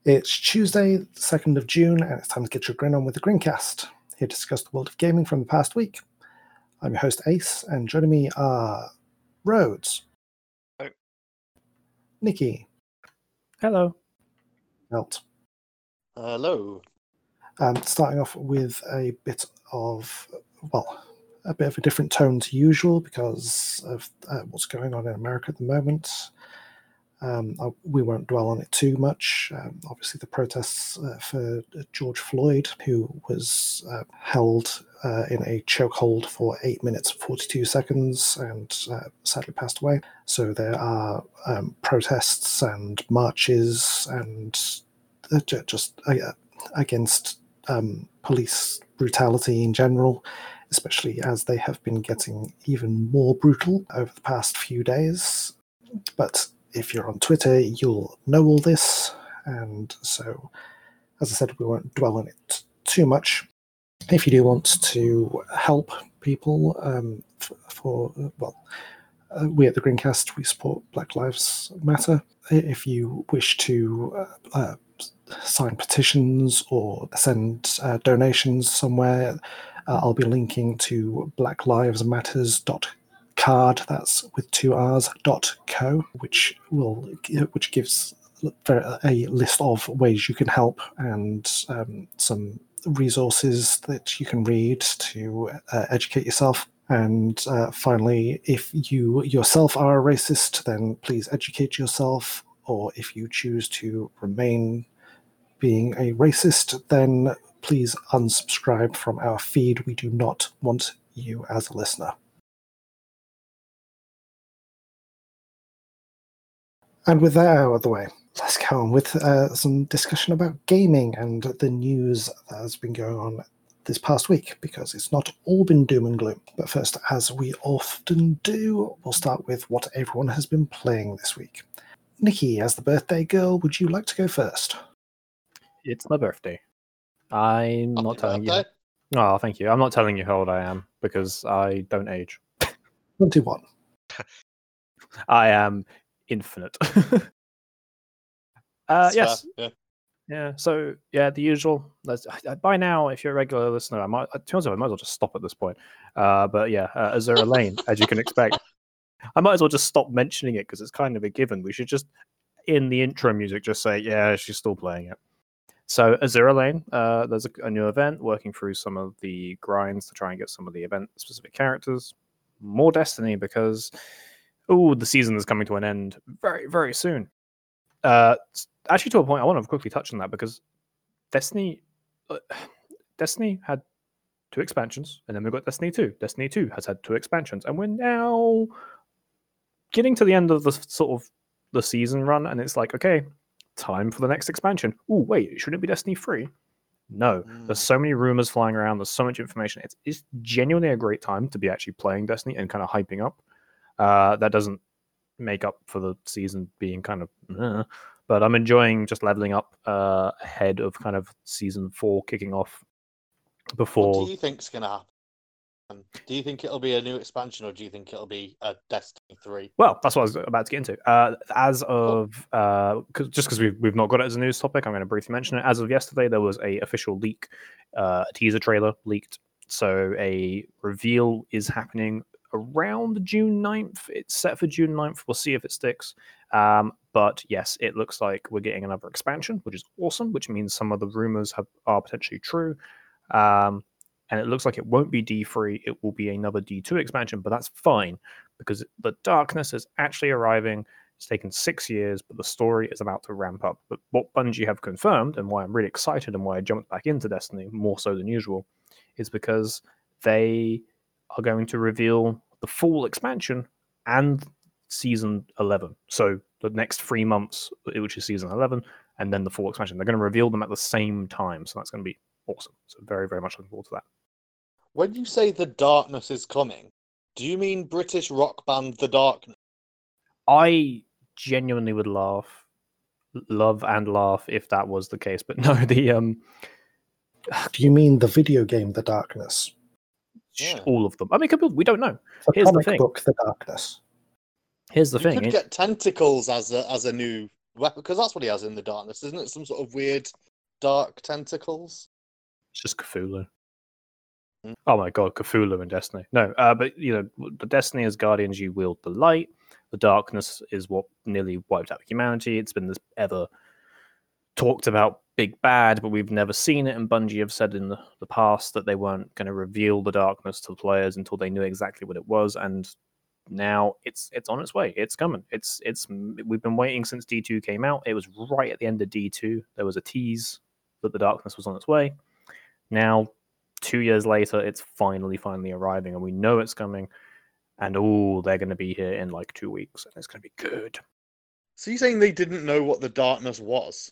It's Tuesday, the 2nd of June, and it's time to get your grin on with the Grincast, here to discuss the world of gaming from the past week. I'm your host, Ace, and joining me are Rhodes. Hello. Nikki. Hello. Melt. Hello. Starting off with a bit of a different tone to usual because of what's going on in America at the moment. We won't dwell on it too much. Obviously, the protests for George Floyd, who was held in a chokehold for 8 minutes and 42 seconds and sadly passed away. So there are protests and marches and just against police brutality in general, especially as they have been getting even more brutal over the past few days. But if you're on Twitter, you'll know all this, and so, as I said, we won't dwell on it too much. If you do want to help people, we at the Greencast, we support Black Lives Matter. If you wish to sign petitions or send donations somewhere, I'll be linking to blacklivesmatters.card, that's with 2 R's, .co, which gives a list of ways you can help and some resources that you can read to educate yourself. And finally, if you yourself are a racist, then please educate yourself, or if you choose to remain being a racist, then please unsubscribe from our feed. We do not want you as a listener. And with that out of the way, let's go on with some discussion about gaming and the news that has been going on this past week, because it's not all been doom and gloom. But first, as we often do, we'll start with what everyone has been playing this week. Nikki, as the birthday girl, would you like to go first? It's my birthday. I'm not telling you. Birthday? Oh, thank you. I'm not telling you how old I am because I don't age. 21. I am infinite. Yes. Yeah. Yeah. So yeah, the usual. By now, if you're a regular listener, I might as well just stop at this point. But yeah, Azura Lane, as you can expect. I might as well just stop mentioning it because it's kind of a given. We should just, in the intro music, just say, yeah, she's still playing it. So Azura Lane, there's a new event, working through some of the grinds to try and get some of the event-specific characters. More Destiny because, the season is coming to an end very, very soon. Actually, to a point, I want to quickly touch on that because Destiny had 2 expansions, and then we've got Destiny 2. Destiny 2 has had 2 expansions, and we're now getting to the end of the sort of the season run, and it's like, okay, time for the next expansion. Wait, shouldn't it be Destiny 3? No, there's so many rumors flying around, there's so much information. It's genuinely a great time to be actually playing Destiny and kind of hyping up. That doesn't make up for the season being kind of but I'm enjoying just leveling up ahead of kind of season 4 kicking off. Before, What do you think's going to happen? Do you think it'll be a new expansion, or do you think it'll be a Destiny 3? Well, that's what I was about to get into. As of just because we've not got it as a news topic, I'm going to briefly mention it. As of yesterday, there was a official leak, teaser trailer leaked. So a reveal is happening around June 9th. It's set for June 9th. We'll see if it sticks. But yes, it looks like we're getting another expansion, which is awesome, which means some of the rumors are potentially true. And it looks like it won't be D3, it will be another D2 expansion, but that's fine because the darkness is actually arriving. It's taken 6 years, but the story is about to ramp up. But what Bungie have confirmed, and why I'm really excited and why I jumped back into Destiny more so than usual, is because they are going to reveal the full expansion and Season 11. So the next 3 months, which is Season 11, and then the full expansion. They're going to reveal them at the same time, so that's going to be awesome. So very, very much looking forward to that. When you say the darkness is coming, do you mean British rock band The Darkness? I genuinely would love and laugh if that was the case, but no, the Do you mean the video game The Darkness? Yeah. All of them. I mean, we don't know. The Here's the comic thing. book The Darkness. Here's the You thing. could get Tentacles as a new weapon? Because that's what he has in the darkness, isn't it? Some sort of weird dark tentacles. It's just Cthulhu. Hmm. Oh my god, Cthulhu in Destiny. No, but the Destiny as Guardians, you wield the light. The darkness is what nearly wiped out humanity. It's been this ever talked about big bad, but we've never seen it. And Bungie have said in the past that they weren't going to reveal the darkness to the players until they knew exactly what it was. And now it's on its way. It's coming. We've been waiting since D2 came out. It was right at the end of D2. There was a tease that the darkness was on its way. Now, 2 years later, it's finally arriving, and we know it's coming. And they're going to be here in like 2 weeks, and it's going to be good. So you're saying they didn't know what the darkness was?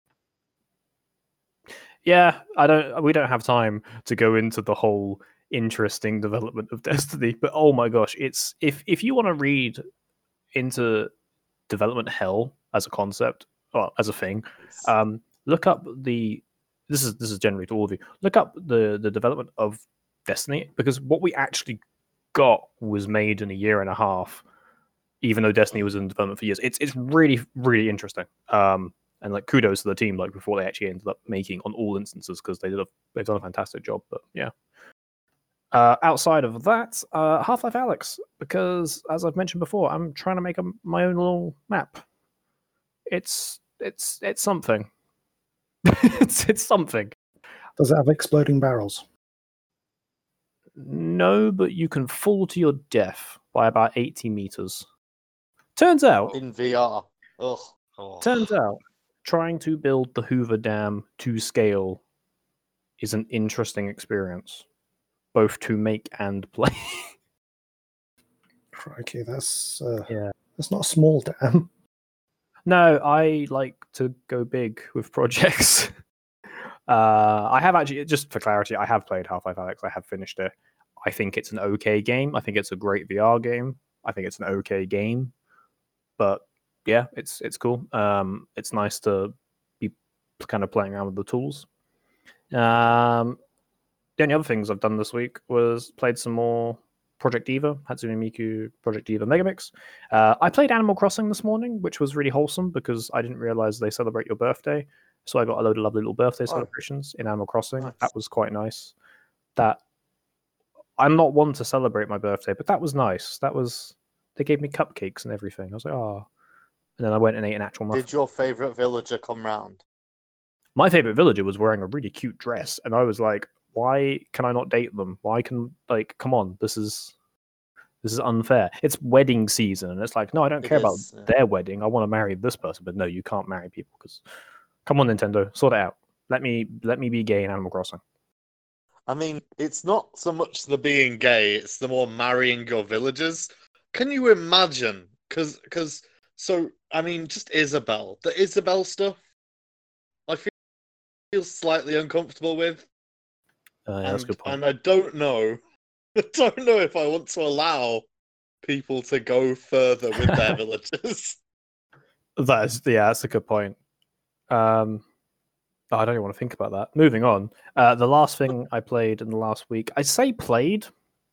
Yeah, we don't have time to go into the whole interesting development of Destiny, but oh my gosh, it's if you want to read into development hell as a concept or as a thing, look up this is generally to all of you. Look up the development of Destiny, because what we actually got was made in a year and a half, even though Destiny was in development for years. It's really, really interesting. And like kudos to the team, like before they actually ended up making on all instances, because they've done a fantastic job. But yeah. Outside of that, Half-Life Alyx, because as I've mentioned before, I'm trying to make my own little map. It's something. it's something. Does it have exploding barrels? No, but you can fall to your death by about 80 meters. Turns out, In VR. Ugh. Turns out, trying to build the Hoover Dam to scale is an interesting experience, both to make and play. Crikey, that's Yeah. that's not a small dam. No, I like to go big with projects. I have actually, just for clarity, I have played Half-Life Alyx. I have finished it. I think it's an okay game. I think it's a great VR game. I think it's an okay game. But yeah, it's cool. It's nice to be kind of playing around with the tools. The only other things I've done this week was played some more Project Diva, Hatsune Miku Project Diva Megamix. I played Animal Crossing this morning, which was really wholesome because I didn't realize they celebrate your birthday. So I got a load of lovely little birthday celebrations in Animal Crossing. Nice. That was quite nice. That I'm not one to celebrate my birthday, but that was nice. They gave me cupcakes and everything. I was like, oh. And then I went and ate an actual muffin. Did your favourite villager come round? My favorite villager was wearing a really cute dress, and I was like, why can I not date them? Why can, like, come on, this is unfair. It's wedding season, and it's like, no, I don't care about their wedding. I want to marry this person, but no, you can't marry people because, come on, Nintendo, sort it out. Let me be gay in Animal Crossing. I mean, it's not so much the being gay; it's the more marrying your villagers. Can you imagine? Because so I mean, just Isabelle, the Isabelle stuff, I feel slightly uncomfortable with. That's a good point. And I don't know if I want to allow people to go further with their villagers. That's a good point. I don't even want to think about that. Moving on. The last thing I played in the last week, I say played.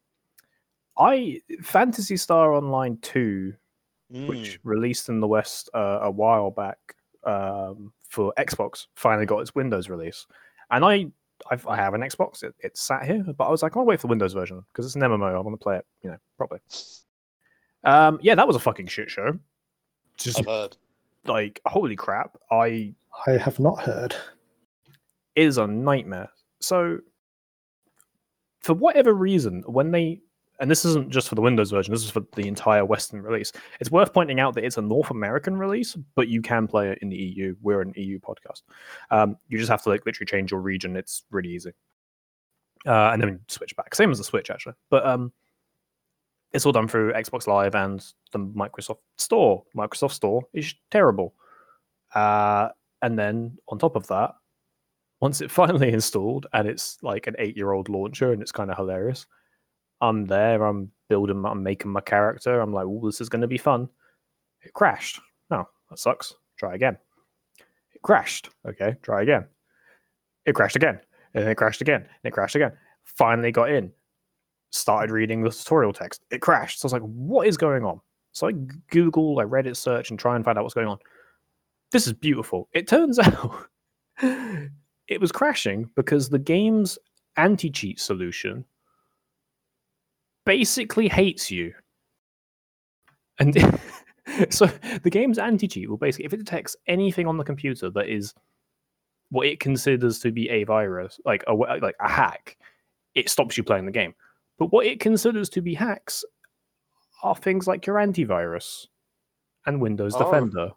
Phantasy Star Online 2, which released in the West a while back for Xbox, finally got its Windows release. And I have an Xbox. It's sat here, but I was like, I want to wait for the Windows version because it's an MMO. I want to play it, properly. Yeah, that was a fucking shit show. I've heard. Like, holy crap! I have not heard. It is a nightmare. So, for whatever reason, and this isn't just for the Windows version, this is for the entire Western release. It's worth pointing out that it's a North American release, but you can play it in the EU. We're an EU podcast. You just have to literally change your region. It's really easy. And then switch back. Same as the Switch, actually. But it's all done through Xbox Live and the Microsoft Store. Microsoft Store is terrible. And then on top of that, once it finally installed, and it's like an 8-year-old launcher, and it's kind of hilarious. I'm there, I'm making my character. I'm like, this is going to be fun. It crashed. Oh, that sucks. Try again. It crashed. Okay, try again. It crashed again. And it crashed again. And it crashed again. Finally got in. Started reading the tutorial text. It crashed. So I was like, what is going on? So I Google, I Reddit search and try and find out what's going on. this is beautiful. It turns out it was crashing because the game's anti-cheat solution basically hates you. And so the game's anti-cheat will basically, if it detects anything on the computer that is what it considers to be a virus, like a hack, it stops you playing the game. But what it considers to be hacks are things like your antivirus and Windows Defender.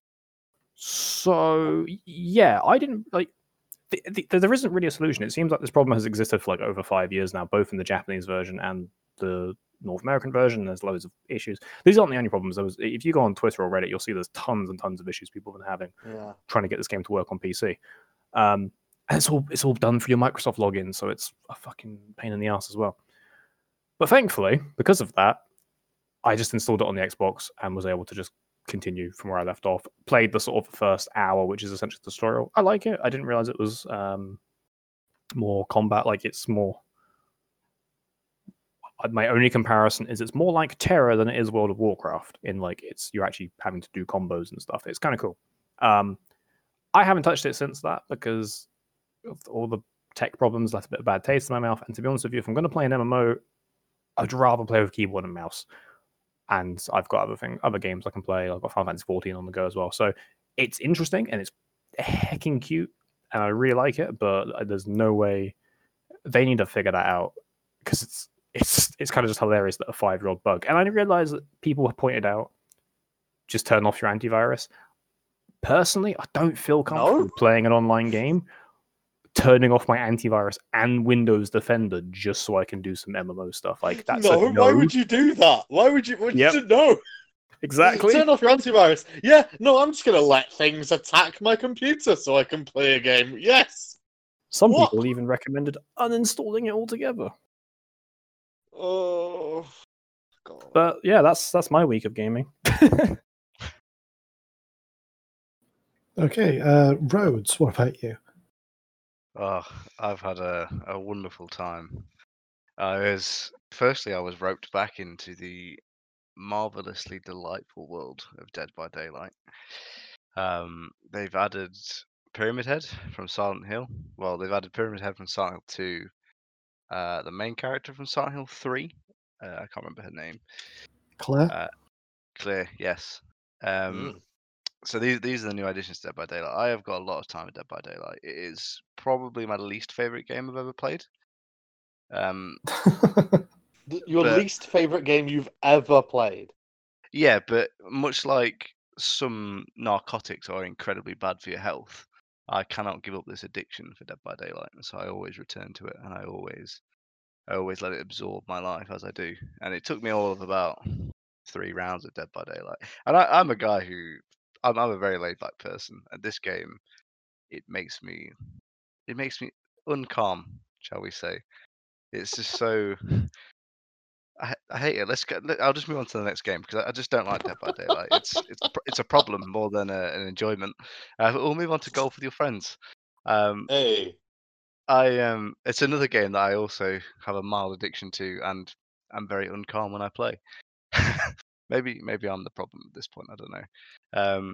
So yeah, I didn't like. There isn't really a solution. It seems like this problem has existed for like over 5 years now, both in the Japanese version and the North American version. There's loads of issues. These aren't the only problems. If you go on Twitter or Reddit, you'll see there's tons and tons of issues people have been having trying to get this game to work on PC. And it's all done through your Microsoft login, so it's a fucking pain in the ass as well. But thankfully, because of that, I just installed it on the Xbox and was able to just continue from where I left off. Played the sort of first hour, which is essentially the tutorial. I like it. I didn't realize it was more combat. Like it's more. My only comparison is it's more like Terra than it is World of Warcraft. In like you're actually having to do combos and stuff. It's kind of cool. I haven't touched it since that because of all the tech problems left a bit of bad taste in my mouth. And to be honest with you, if I'm going to play an MMO, I'd rather play with keyboard and mouse. And I've got other games I can play. I've got Final Fantasy 14 on the go as well. So it's interesting and it's hecking cute, and I really like it. But there's no way they need to figure that out because it's kind of just hilarious that a 5-year-old bug. And I didn't realize that people have pointed out just turn off your antivirus. Personally, I don't feel comfortable playing an online game, turning off my antivirus and Windows Defender just so I can do some MMO stuff. Like that's no. Why would you do that? Why would you? No. Exactly. Turn off your antivirus. Yeah, no, I'm just gonna let things attack my computer so I can play a game. Yes. Some people even recommended uninstalling it altogether. Oh, God. But yeah, that's my week of gaming. Okay, Rhodes, what about you? Oh, I've had a wonderful time. I was roped back into the marvelously delightful world of Dead by Daylight. They've added Pyramid Head from Silent Hill. Well, they've added Pyramid Head from Silent Hill 2. The main character from Silent Hill 3. I can't remember her name. Claire? Claire, yes. So these are the new additions to Dead by Daylight. I have got a lot of time with Dead by Daylight. It is probably my least favorite game I've ever played. Your least favorite game you've ever played? Yeah, but much like some narcotics are incredibly bad for your health, I cannot give up this addiction for Dead by Daylight, so I always return to it, and I always let it absorb my life as I do. And it took me all of about 3 rounds of Dead by Daylight. And I'm a guy who I'm a very laid back person, and this game it makes me uncalm, shall we say? It's just so I hate it. I'll just move on to the next game because I just don't like Dead by Daylight. It's a problem more than an enjoyment. We'll move on to Golf with Your Friends. Hey, it's another game that I also have a mild addiction to, and I'm very uncalm when I play. Maybe I'm the problem at this point. I don't know.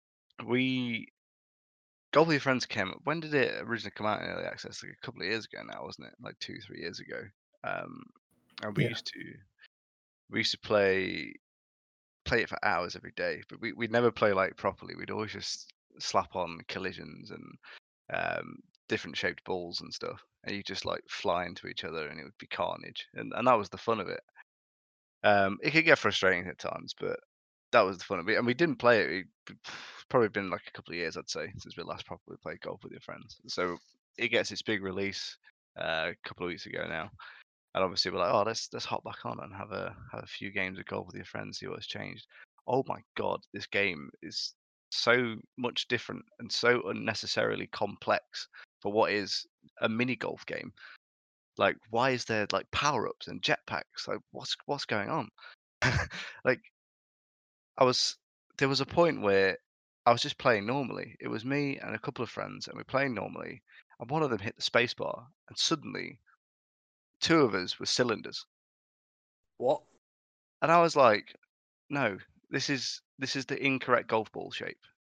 Golf with Your Friends came. When did it originally come out in early access? Like a couple of years ago now, wasn't it? Like 2-3 years ago. And we used to play it for hours every day, but we'd never play like properly. We'd always just slap on collisions and different shaped balls and stuff, and you just like fly into each other, and it would be carnage, and that was the fun of it. It could get frustrating at times, but that was the fun of it. And we didn't play it. It's probably been like a couple of years, I'd say, since we last properly played Golf with Your Friends. So it gets its big release a couple of weeks ago now. And obviously we're like, oh, let's hop back on and have a few games of Golf with Your Friends, see what's changed. Oh my God, this game is so much different and so unnecessarily complex for what is a mini golf game. Like, why is there like power-ups and jetpacks? Like, what's going on? Like, there was a point where I was just playing normally. It was me and a couple of friends, and we're playing normally, and one of them hit the spacebar, and suddenly 2 of us were cylinders. what? And I was like, no, this is the incorrect golf ball shape.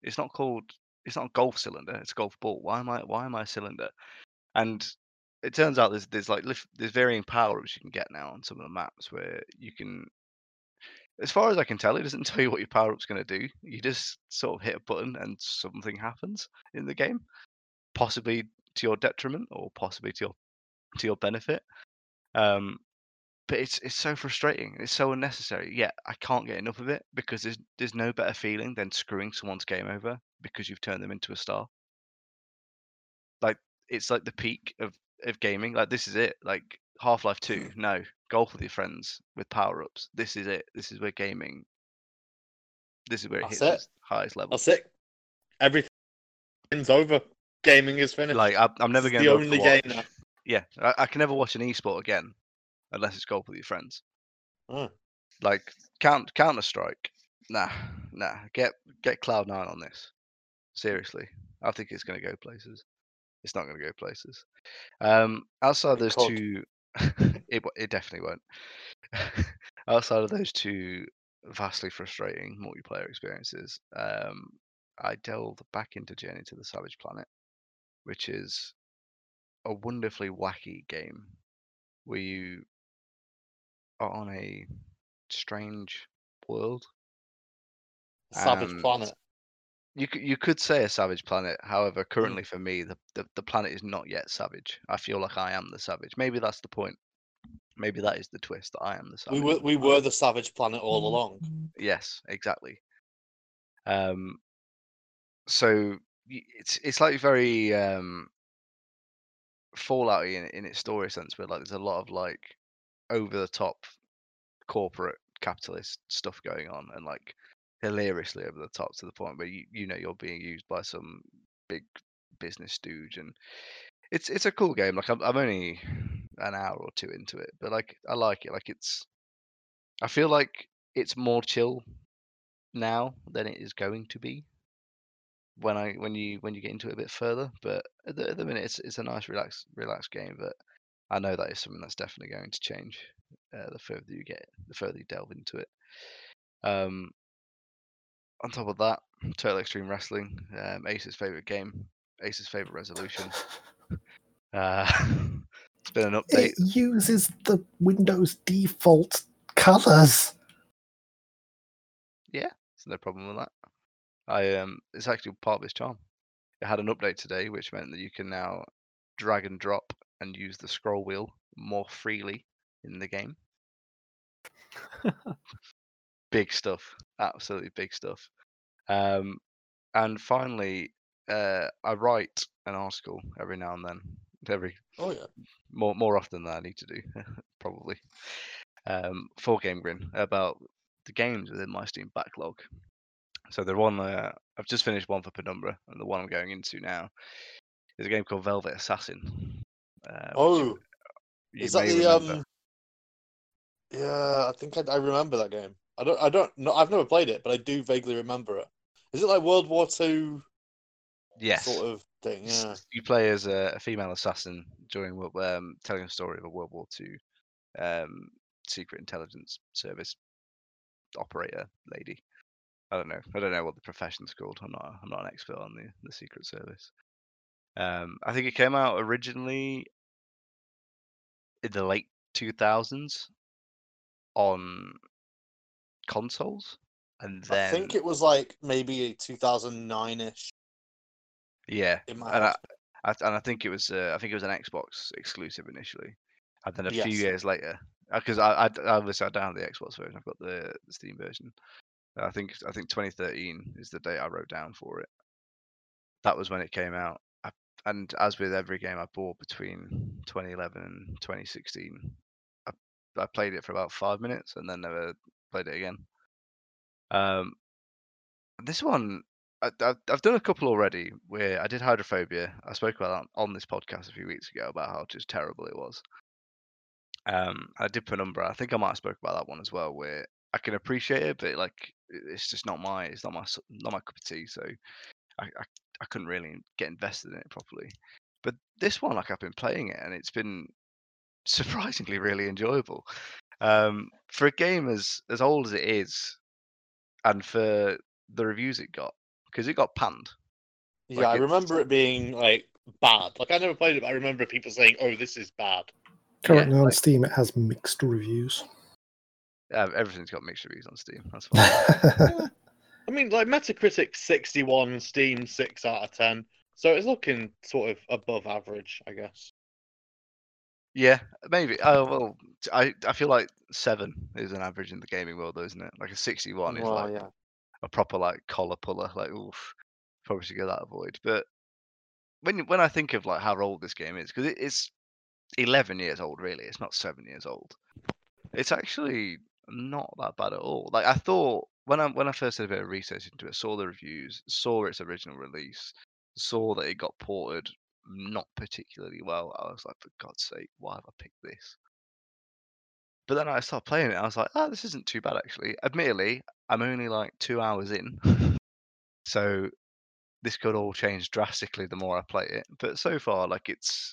It's not a golf cylinder. It's a golf ball. Why am I a cylinder? And it turns out there's varying power ups you can get now on some of the maps where you can. As far as I can tell, it doesn't tell you what your power up's going to do. You just sort of hit a button and something happens in the game, possibly to your detriment or possibly to your benefit. But it's so frustrating. It's so unnecessary. Yet I can't get enough of it because there's no better feeling than screwing someone's game over because you've turned them into a star. Like it's like the peak of gaming. Like this is it. Like Half-Life 2. No, golf with your friends with power ups. This is it. This is where gaming. This is where it hits its highest level. That's it. Everything's over. Gaming is finished. Like I'm never going the to only watch. game now. Yeah, I can never watch an esport again unless it's golf with your friends. Oh. Like Counter Strike. Nah. Get Cloud9 on this. Seriously, I think it's going to go places. It's not going to go places. Outside of those two, it definitely won't. Outside of those two vastly frustrating multiplayer experiences, I delved back into Journey to the Savage Planet, which is a wonderfully wacky game where you are on a strange world. Savage planet. You could say a savage planet. However, currently for me, the planet is not yet savage. I feel like I am the savage. Maybe that's the point. Maybe that is the twist. That I am the savage. We were the savage planet all along. Yes, exactly. So it's like very Fallout in its story sense, where like there's a lot of like over the top corporate capitalist stuff going on, and like hilariously over the top to the point where you know you're being used by some big business stooge, and it's a cool game. Like I'm only an hour or two into it, but like I like it. Like I feel like it's more chill now than it is going to be when you get into it a bit further. But at the minute, it's a nice relaxed game. But I know that is something that's definitely going to change the further you delve into it. On top of that, Total Extreme Wrestling, Ace's favorite game, Ace's favorite resolution. It's been an update. It uses the Windows default colors. Yeah, there's no problem with that. It's actually part of its charm. It had an update today, which meant that you can now drag and drop and use the scroll wheel more freely in the game. Big stuff, absolutely big stuff. And finally, I write an article every now and then, more often than I need to do, probably, for Game Grin about the games within my Steam backlog. So the one I've just finished one for Penumbra, and the one I'm going into now is a game called Velvet Assassin. Is that the remember. Yeah, I think I remember that game. I don't know. I've never played it, but I do vaguely remember it. Is it like World War II? Yes. Sort of thing. Yeah. You play as a female assassin during telling a story of a World War II secret intelligence service operator lady. I don't know what the profession's called. I'm not an expert on the Secret Service. I think it came out originally in the late 2000s on consoles, and then I think it was like maybe 2009-ish. Yeah, in my and head. I think it was an Xbox exclusive initially, and then a few Yes. years later, because I obviously I don't have the Xbox version. I've got the Steam version. I think 2013 is the date I wrote down for it. That was when it came out. And as with every game I bought between 2011 and 2016, I played it for about 5 minutes and then never played it again. This one, I've done a couple already where I did Hydrophobia. I spoke about that on this podcast a few weeks ago about how just terrible it was. I did Penumbra. I think I might have spoke about that one as well, where I can appreciate it, but like it's just not my cup of tea. So I couldn't really get invested in it properly. But this one, like I've been playing it, and it's been surprisingly really enjoyable. For a game as old as it is, and for the reviews it got, because it got panned. Yeah, I Like, remember it being like bad. Like I never played it, but I remember people saying, "Oh, this is bad." Currently on like- Steam, it has mixed reviews. Everything's got mixed reviews on Steam. That's fine. I mean, like Metacritic 61, Steam 6 out of 10. So it's looking sort of above average, I guess. Yeah, maybe. Oh well, I feel like 7 is an average in the gaming world, though, isn't it? Like a 61 is Well, like yeah. a proper like collar puller. Like, oof, probably should get that avoid. But when I think of like how old this game is, because it's 11 years old, really. It's not 7 years old. It's actually not that bad at all. Like I thought when I first did a bit of research into it, saw the reviews, saw its original release, saw that it got ported not particularly well. I was like, for God's sake, why have I picked this? But then I started playing it. I was like, oh, this isn't too bad actually. Admittedly, I'm only like 2 hours in, so this could all change drastically the more I play it. But so far, like it's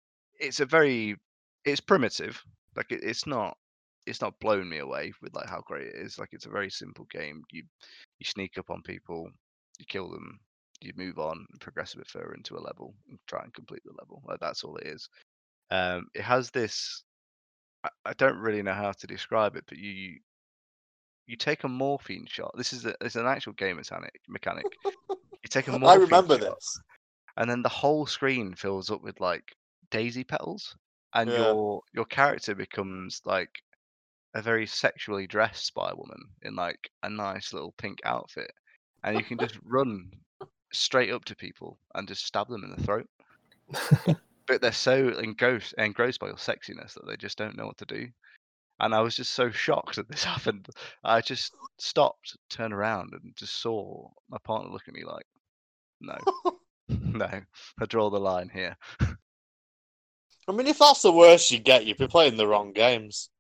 primitive. Like it's not blown me away with like how great it is. Like it's a very simple game. You sneak up on people, you kill them, you move on, and progress a bit further into a level, and try and complete the level. Like that's all it is. It has this. I don't really know how to describe it, but you take a morphine shot. It's an actual game mechanic. You take a I morphine remember shot, this. and then the whole screen fills up with like daisy petals, and Yeah. your character becomes like a very sexually dressed spy woman in like a nice little pink outfit, and you can just run straight up to people and just stab them in the throat. But they're so engrossed by your sexiness that they just don't know what to do. And I was just so shocked that this happened. I just stopped, turned around, and just saw my partner look at me like, no, no, I draw the line here. I mean, if that's the worst you get, you've been playing the wrong games.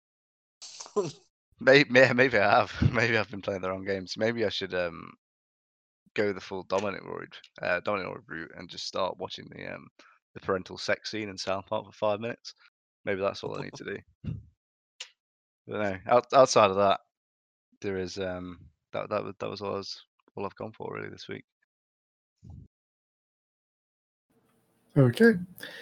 Maybe I have. Maybe I've been playing the wrong games. Maybe I should go the full Dominic route and just start watching the parental sex scene in South Park for 5 minutes. Maybe that's all I need to do. But no, outside of that, there is that was all I've gone for really this week. Okay.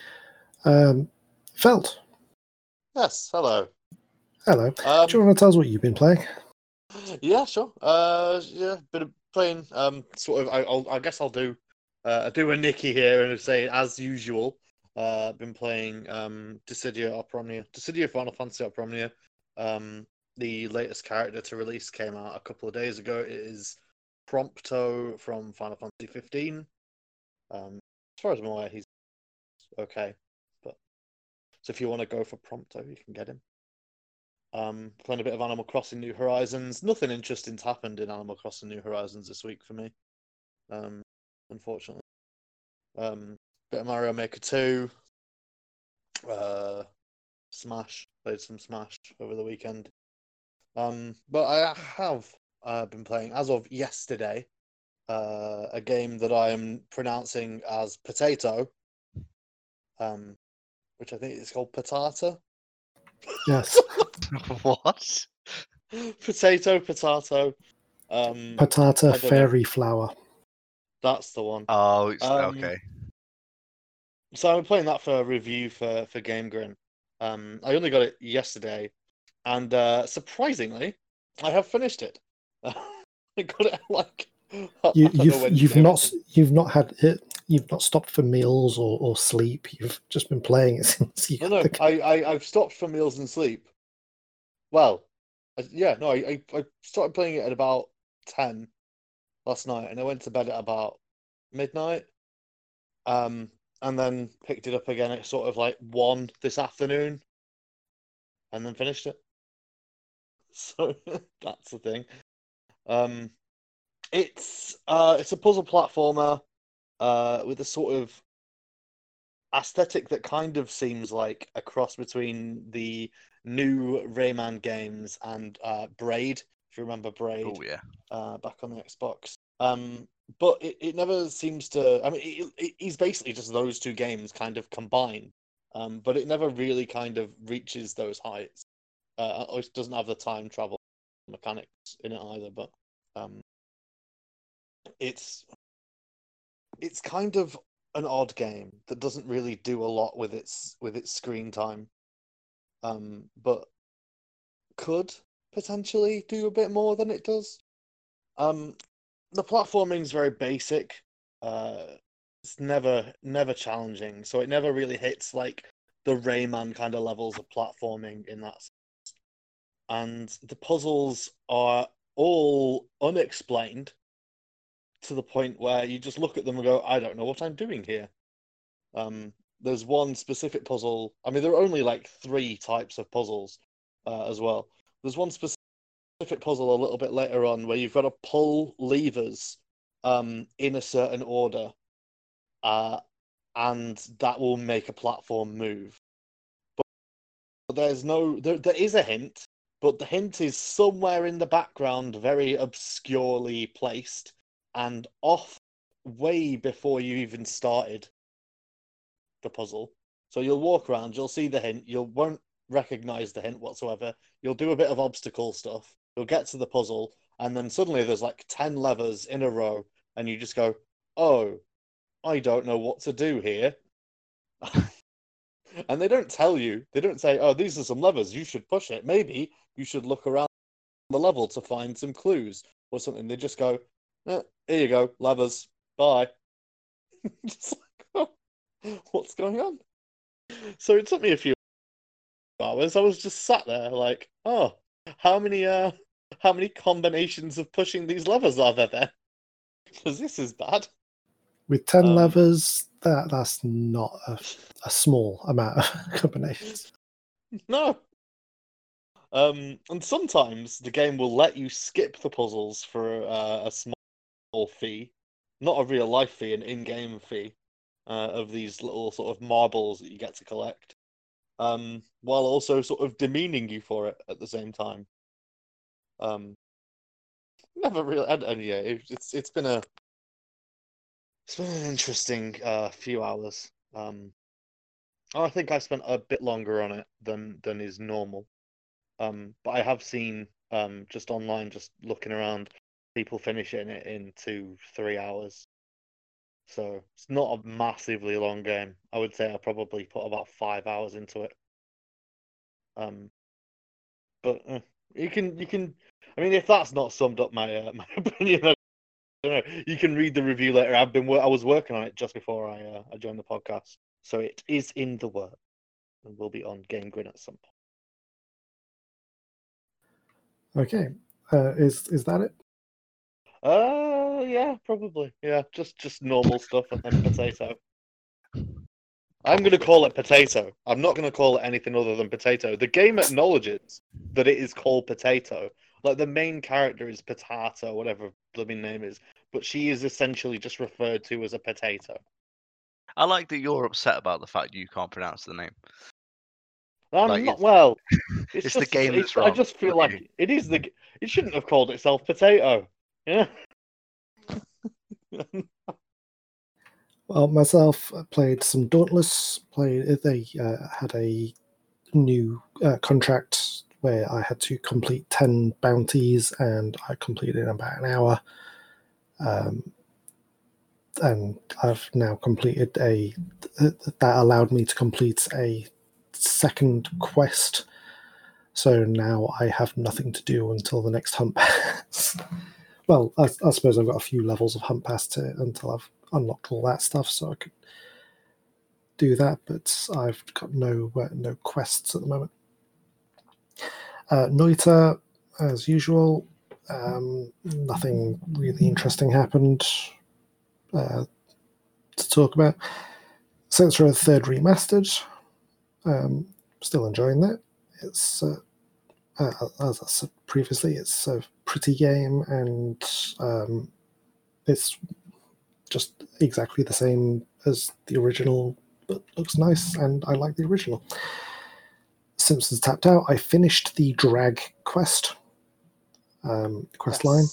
Felt. Yes, hello. Hello. Do you want to tell us what you've been playing? Yeah, sure. Yeah, bit of playing. Sort of. I guess I'll do a Nicky here and say as usual. Been playing Dissidia Opera Omnia, Dissidia Final Fantasy Opera Omnia. The latest character to release came out a couple of days ago. It is Prompto from Final Fantasy 15. As far as I'm aware, he's okay. But so if you want to go for Prompto, you can get him. Playing a bit of Animal Crossing New Horizons. Nothing interesting's happened in Animal Crossing New Horizons this week for me. Unfortunately. Bit of Mario Maker 2. Smash. Played some Smash over the weekend. But I have been playing, as of yesterday, a game that I am pronouncing as Potato, which I think is called Patata. Yes. What? Potato. Patata I don't know. fairy flower. That's the one. Oh, it's okay. So I'm playing that for a review for Game Grin. I only got it yesterday, and surprisingly, I have finished it. I got it like You've not stopped for meals or sleep. You've just been playing it since you. No, I've stopped for meals and sleep. Well, I started playing it at about 10 last night, and I went to bed at about midnight. And then picked it up again at sort of like 1 this afternoon, and then finished it. So that's the thing. It's a puzzle platformer with a sort of aesthetic that kind of seems like a cross between the new Rayman games and Braid, if you remember Braid. Oh yeah. Back on the Xbox. But it never seems to. I mean, he's basically just those two games kind of combined. But it never really kind of reaches those heights. It doesn't have the time travel mechanics in it either. But it's it's kind of an odd game that doesn't really do a lot with its screen time, but could potentially do a bit more than it does. The platforming is very basic. It's never challenging, so it never really hits like the Rayman kind of levels of platforming in that sense. And the puzzles are all unexplained to the point where you just look at them and go, I don't know what I'm doing here. There's one specific puzzle. I mean, there are only like 3 types of puzzles as well. There's one specific puzzle a little bit later on where you've got to pull levers in a certain order, and that will make a platform move. But there is a hint, but the hint is somewhere in the background, very obscurely placed and off way before you even started the puzzle. So you'll walk around, you'll see the hint, you won't recognize the hint whatsoever. You'll do a bit of obstacle stuff, you'll get to the puzzle, and then suddenly there's like 10 levers in a row, and you just go, oh, I don't know what to do here. And they don't tell you, they don't say, oh, these are some levers, you should push it. Maybe you should look around the level to find some clues or something. They just go, here you go, levers, bye. Just like, oh, what's going on? So it took me a few hours. I was just sat there like, oh, how many combinations of pushing these levers are there then? Because this is bad. With 10 levers, that's not a small amount of combinations. No. And sometimes the game will let you skip the puzzles for a small fee, not a real life fee, an in-game fee of these little sort of marbles that you get to collect, while also sort of demeaning you for it at the same time. Never really, and yeah, it's been an interesting few hours. I think I spent a bit longer on it than is normal. But I have seen just online, just looking around, people finishing it in 2-3 hours. So it's not a massively long game. I would say I probably put about 5 hours into it. But you can. I mean, if that's not summed up my my opinion, I don't know. You can read the review later. I was working on it just before I joined the podcast, so it is in the work and will be on Game Grin at some point. Okay, is that it? Yeah, probably. Yeah, just normal stuff and then potato. I'm going to call it potato. I'm not going to call it anything other than potato. The game acknowledges that it is called potato. Like, the main character is Potato, whatever blooming name is, but she is essentially just referred to as a potato. I like that you're upset about the fact you can't pronounce the name. I'm Like, not, well, it's the game that's wrong. I just feel like it shouldn't have called itself potato. Yeah. Well, myself, I played some Dauntless. They had a new contract where I had to complete 10 bounties, and I completed in about an hour. And I've now completed that allowed me to complete a second quest. So now I have nothing to do until the next hunt pass. Well, I suppose I've got a few levels of hunt pass until I've unlocked all that stuff, so I could do that, but I've got no quests at the moment. Noita, as usual, nothing really interesting happened to talk about. Saints Row 3rd Remastered, still enjoying that. It's as I said previously, it's a pretty game, and it's just exactly the same as the original, but looks nice, and I like the original. Simpsons Tapped Out, I finished the drag quest line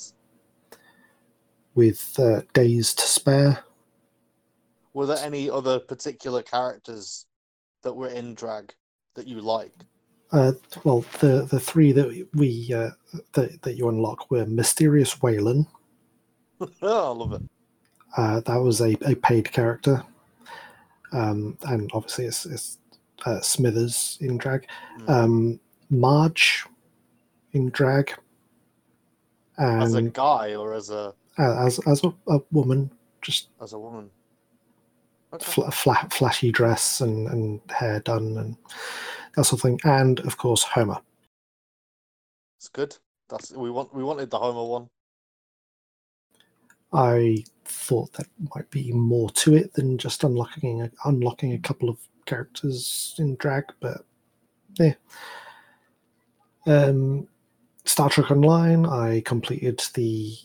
with days to spare. Were there any other particular characters that were in drag that you liked? Well, the 3 that we that you unlock were Mysterious Waylon. Oh, I love it. That was a paid character, and obviously it's Smithers in drag, Marge in drag, and as a guy or as a woman, just as a woman. Okay. flashy dress and hair done and that sort of thing, and of course Homer. It's good. We wanted the Homer one. I thought that might be more to it than just unlocking a couple of characters in drag, but yeah. Star Trek Online, I completed the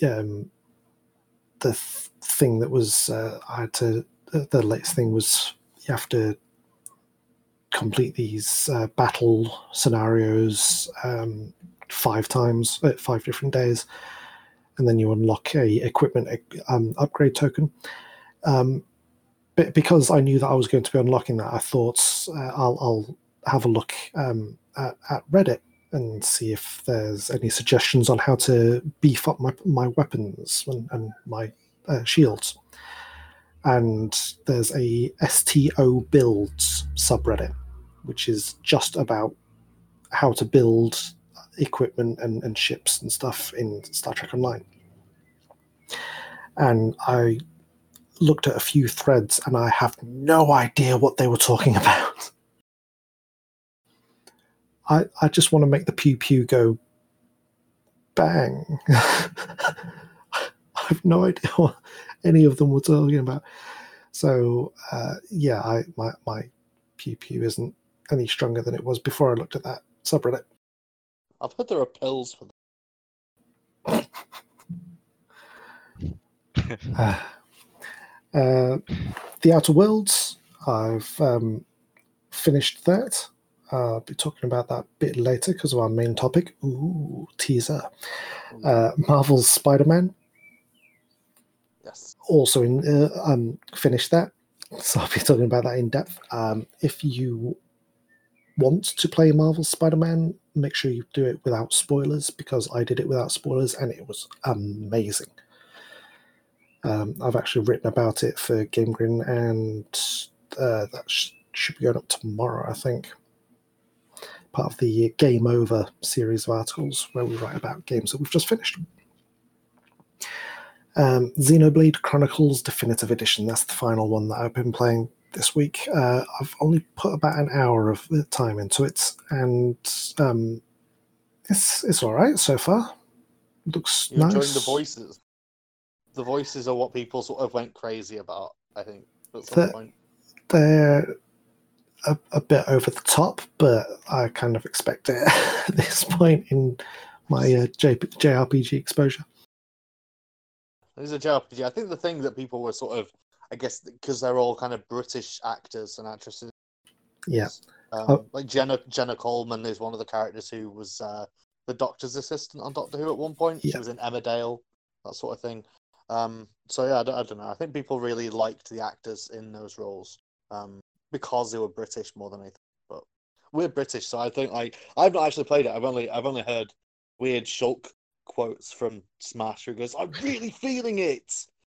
thing that was I had to. The latest thing was you have to complete these battle scenarios 5 times at 5 different days, and then you unlock a equipment upgrade token. But because I knew that I was going to be unlocking that, I thought I'll have a look at Reddit and see if there's any suggestions on how to beef up my weapons and my shields. And there's a STO builds subreddit, which is just about how to build equipment and ships and stuff in Star Trek Online. And I looked at a few threads and I have no idea what they were talking about. I just want to make the pew pew go bang. I have no idea what any of them were talking about. So my pew pew isn't any stronger than it was before I looked at that subreddit. I've heard there are pills for that. The Outer Worlds, I've finished that. I'll be talking about that a bit later because of our main topic. Ooh, teaser. Marvel's Spider-Man. Yes. Also finished that. So I'll be talking about that in depth. If you want to play Marvel's Spider-Man, make sure you do it without spoilers, because I did it without spoilers and it was amazing. I've actually written about it for GameGrin, and that should be going up tomorrow, I think. Part of the Game Over series of articles where we write about games that we've just finished. Xenoblade Chronicles Definitive Edition, that's the final one that I've been playing this week. I've only put about an hour of time into it, and it's all right so far. It looks You're nice. enjoying the voices. The voices are what people sort of went crazy about, I think, at some point. They're a bit over the top, but I kind of expect it at this point in my JRPG exposure. There's a JRPG. I think the thing that people were sort of, I guess, because they're all kind of British actors and actresses. Yeah. Like Jenna Coleman is one of the characters who was the Doctor's assistant on Doctor Who at one point. Yeah. She was in Emmerdale, that sort of thing. So yeah, I don't know. I think people really liked the actors in those roles because they were British more than anything. But we're British, so I think I've not actually played it. I've only heard weird Shulk quotes from Smash who goes, "I'm really feeling it."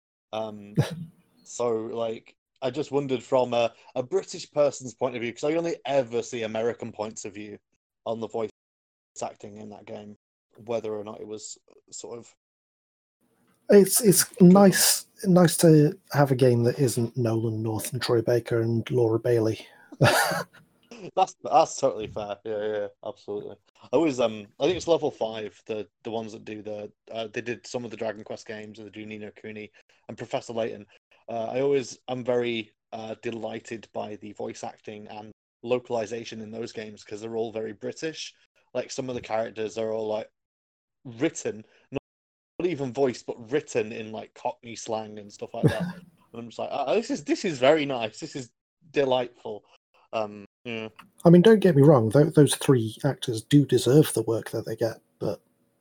So like, I just wondered from a British person's point of view, because I only ever see American points of view on the voice acting in that game, whether or not it was sort of. It's nice to have a game that isn't Nolan North and Troy Baker and Laura Bailey. That's totally fair. Yeah, absolutely. I think it's Level 5, the ones that do they did some of the Dragon Quest games, and they do Ni no Kuni and Professor Layton. I'm very delighted by the voice acting and localization in those games, because they're all very British. Like, some of the characters are all like written, not even voiced, but written in like Cockney slang and stuff like that. And I'm just like, this is very nice. This is delightful. Yeah. I mean, don't get me wrong; those 3 actors do deserve the work that they get, but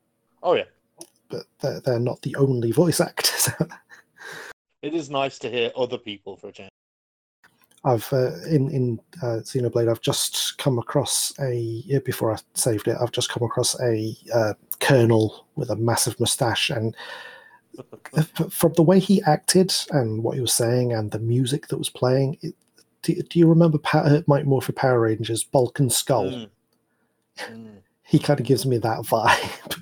they're not the only voice actors. It is nice to hear other people for a change. I've in Xenoblade, I've just come across before I saved it, I've just come across a colonel with a massive moustache, and from the way he acted and what he was saying and the music that was playing, do you remember Mighty Morphin Power Rangers, Bulk and Skull? He kind of gives me that vibe.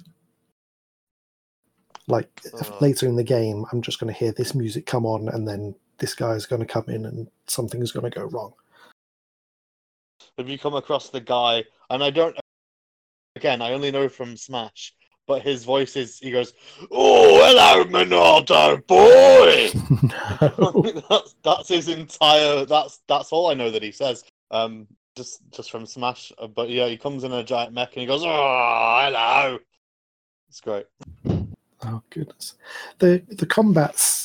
Like, later in the game, I'm just going to hear this music come on, and then this guy's going to come in and something's going to go wrong. Have you come across the guy, and I only know from Smash, but his voice is, he goes, "Oh, hello, Minato boy!" No. that's his entire, that's all I know that he says. Just from Smash. But yeah, he comes in a giant mech and he goes, "Oh, hello." It's great. Oh goodness, the combats.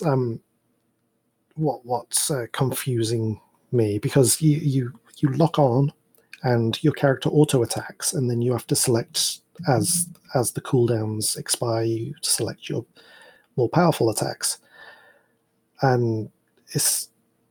What's confusing me, because you lock on, and your character auto attacks, and then you have to select as the cooldowns expire, you select your more powerful attacks, and it's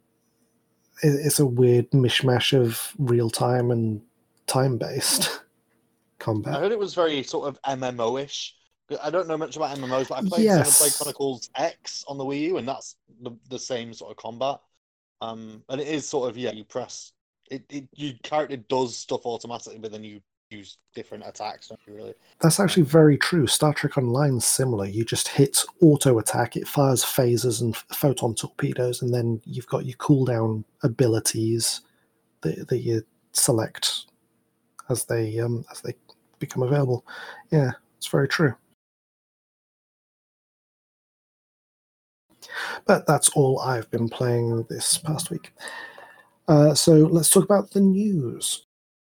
a weird mishmash of real time and time based combat. I heard it was very sort of MMO-ish. I don't know much about MMOs, but I played Yes. Xenoblade Chronicles X on the Wii U, and that's the same sort of combat. And it is sort of, you press it. Your character does stuff automatically, but then you use different attacks. Don't you really? That's actually very true. Star Trek Online's similar. You just hit auto attack, it fires phasers and photon torpedoes, and then you've got your cooldown abilities that you select as they become available. Yeah, it's very true. But that's all I've been playing this past week. So let's talk about the news.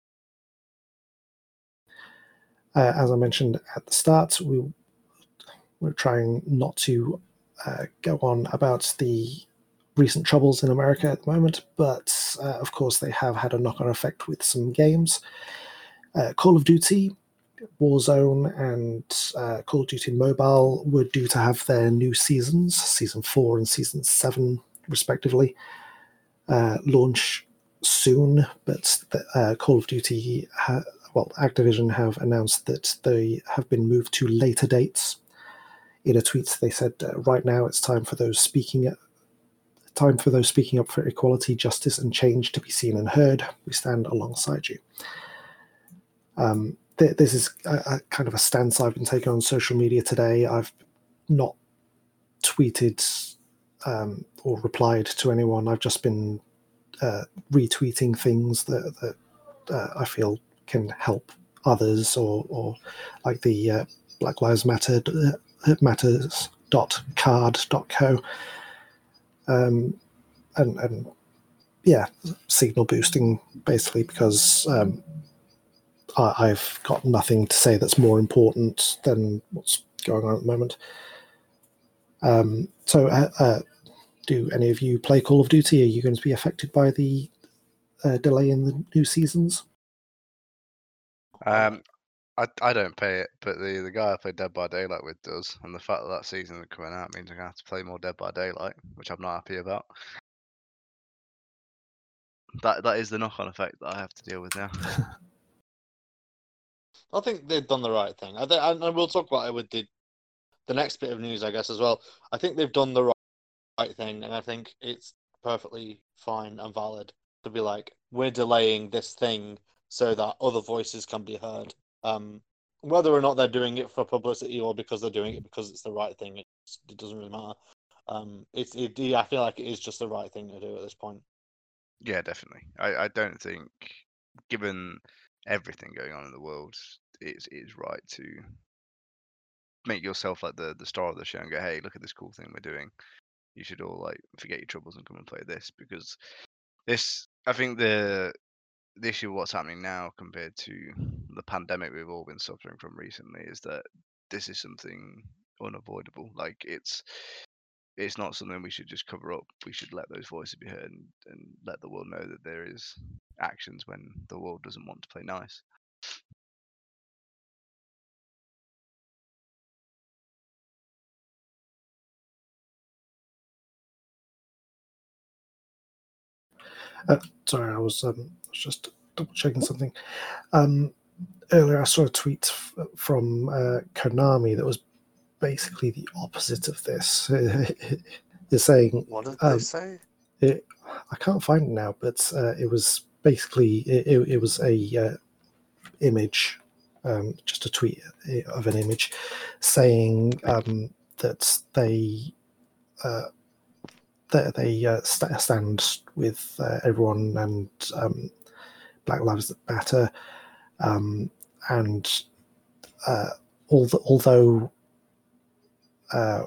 As I mentioned at the start, we're trying not to go on about the recent troubles in America at the moment, but of course they have had a knock-on effect with some games. Call of Duty, Warzone, and Call of Duty Mobile were due to have their new seasons, Season 4 and Season 7, respectively, launch soon, but Call of Duty, Activision have announced that they have been moved to later dates. In a tweet, they said, "Right now, it's time for those speaking up for equality, justice, and change to be seen and heard. We stand alongside you." This is a kind of a stance I've been taking on social media today. I've not tweeted or replied to anyone. I've just been retweeting things that I feel can help others, or like the Black Lives Matter matters.card.co, and yeah, signal boosting, basically, because I've got nothing to say that's more important than what's going on at the moment. So do any of you play Call of Duty? Are you going to be affected by the delay in the new seasons? I don't pay it, but the guy I play Dead by Daylight with does, and the fact that season is coming out means I'm going to have to play more Dead by Daylight, which I'm not happy about. That is the knock-on effect that I have to deal with now. I think they've done the right thing. And we'll talk about it with the next bit of news, I guess, as well. I think they've done the right thing, and I think it's perfectly fine and valid to be like, we're delaying this thing so that other voices can be heard. Whether or not they're doing it for publicity or because they're doing it because it's the right thing, it doesn't really matter. I feel like it is just the right thing to do at this point. Yeah, definitely. I don't think, given everything going on in the world, it is right to make yourself like the star of the show and go, hey, look at this cool thing we're doing. You should all like forget your troubles and come and play this, because I think the issue of what's happening now compared to the pandemic we've all been suffering from recently is that this is something unavoidable. Like it's not something we should just cover up. We should let those voices be heard and let the world know that there is actions when the world doesn't want to play nice. Sorry, I was just double checking something. Earlier, I saw a tweet from Konami that was basically the opposite of this. It's saying, What did they say? I can't find it now, but it was basically it was a image, just a tweet of an image saying that they stand with everyone and Black Lives Matter, and although I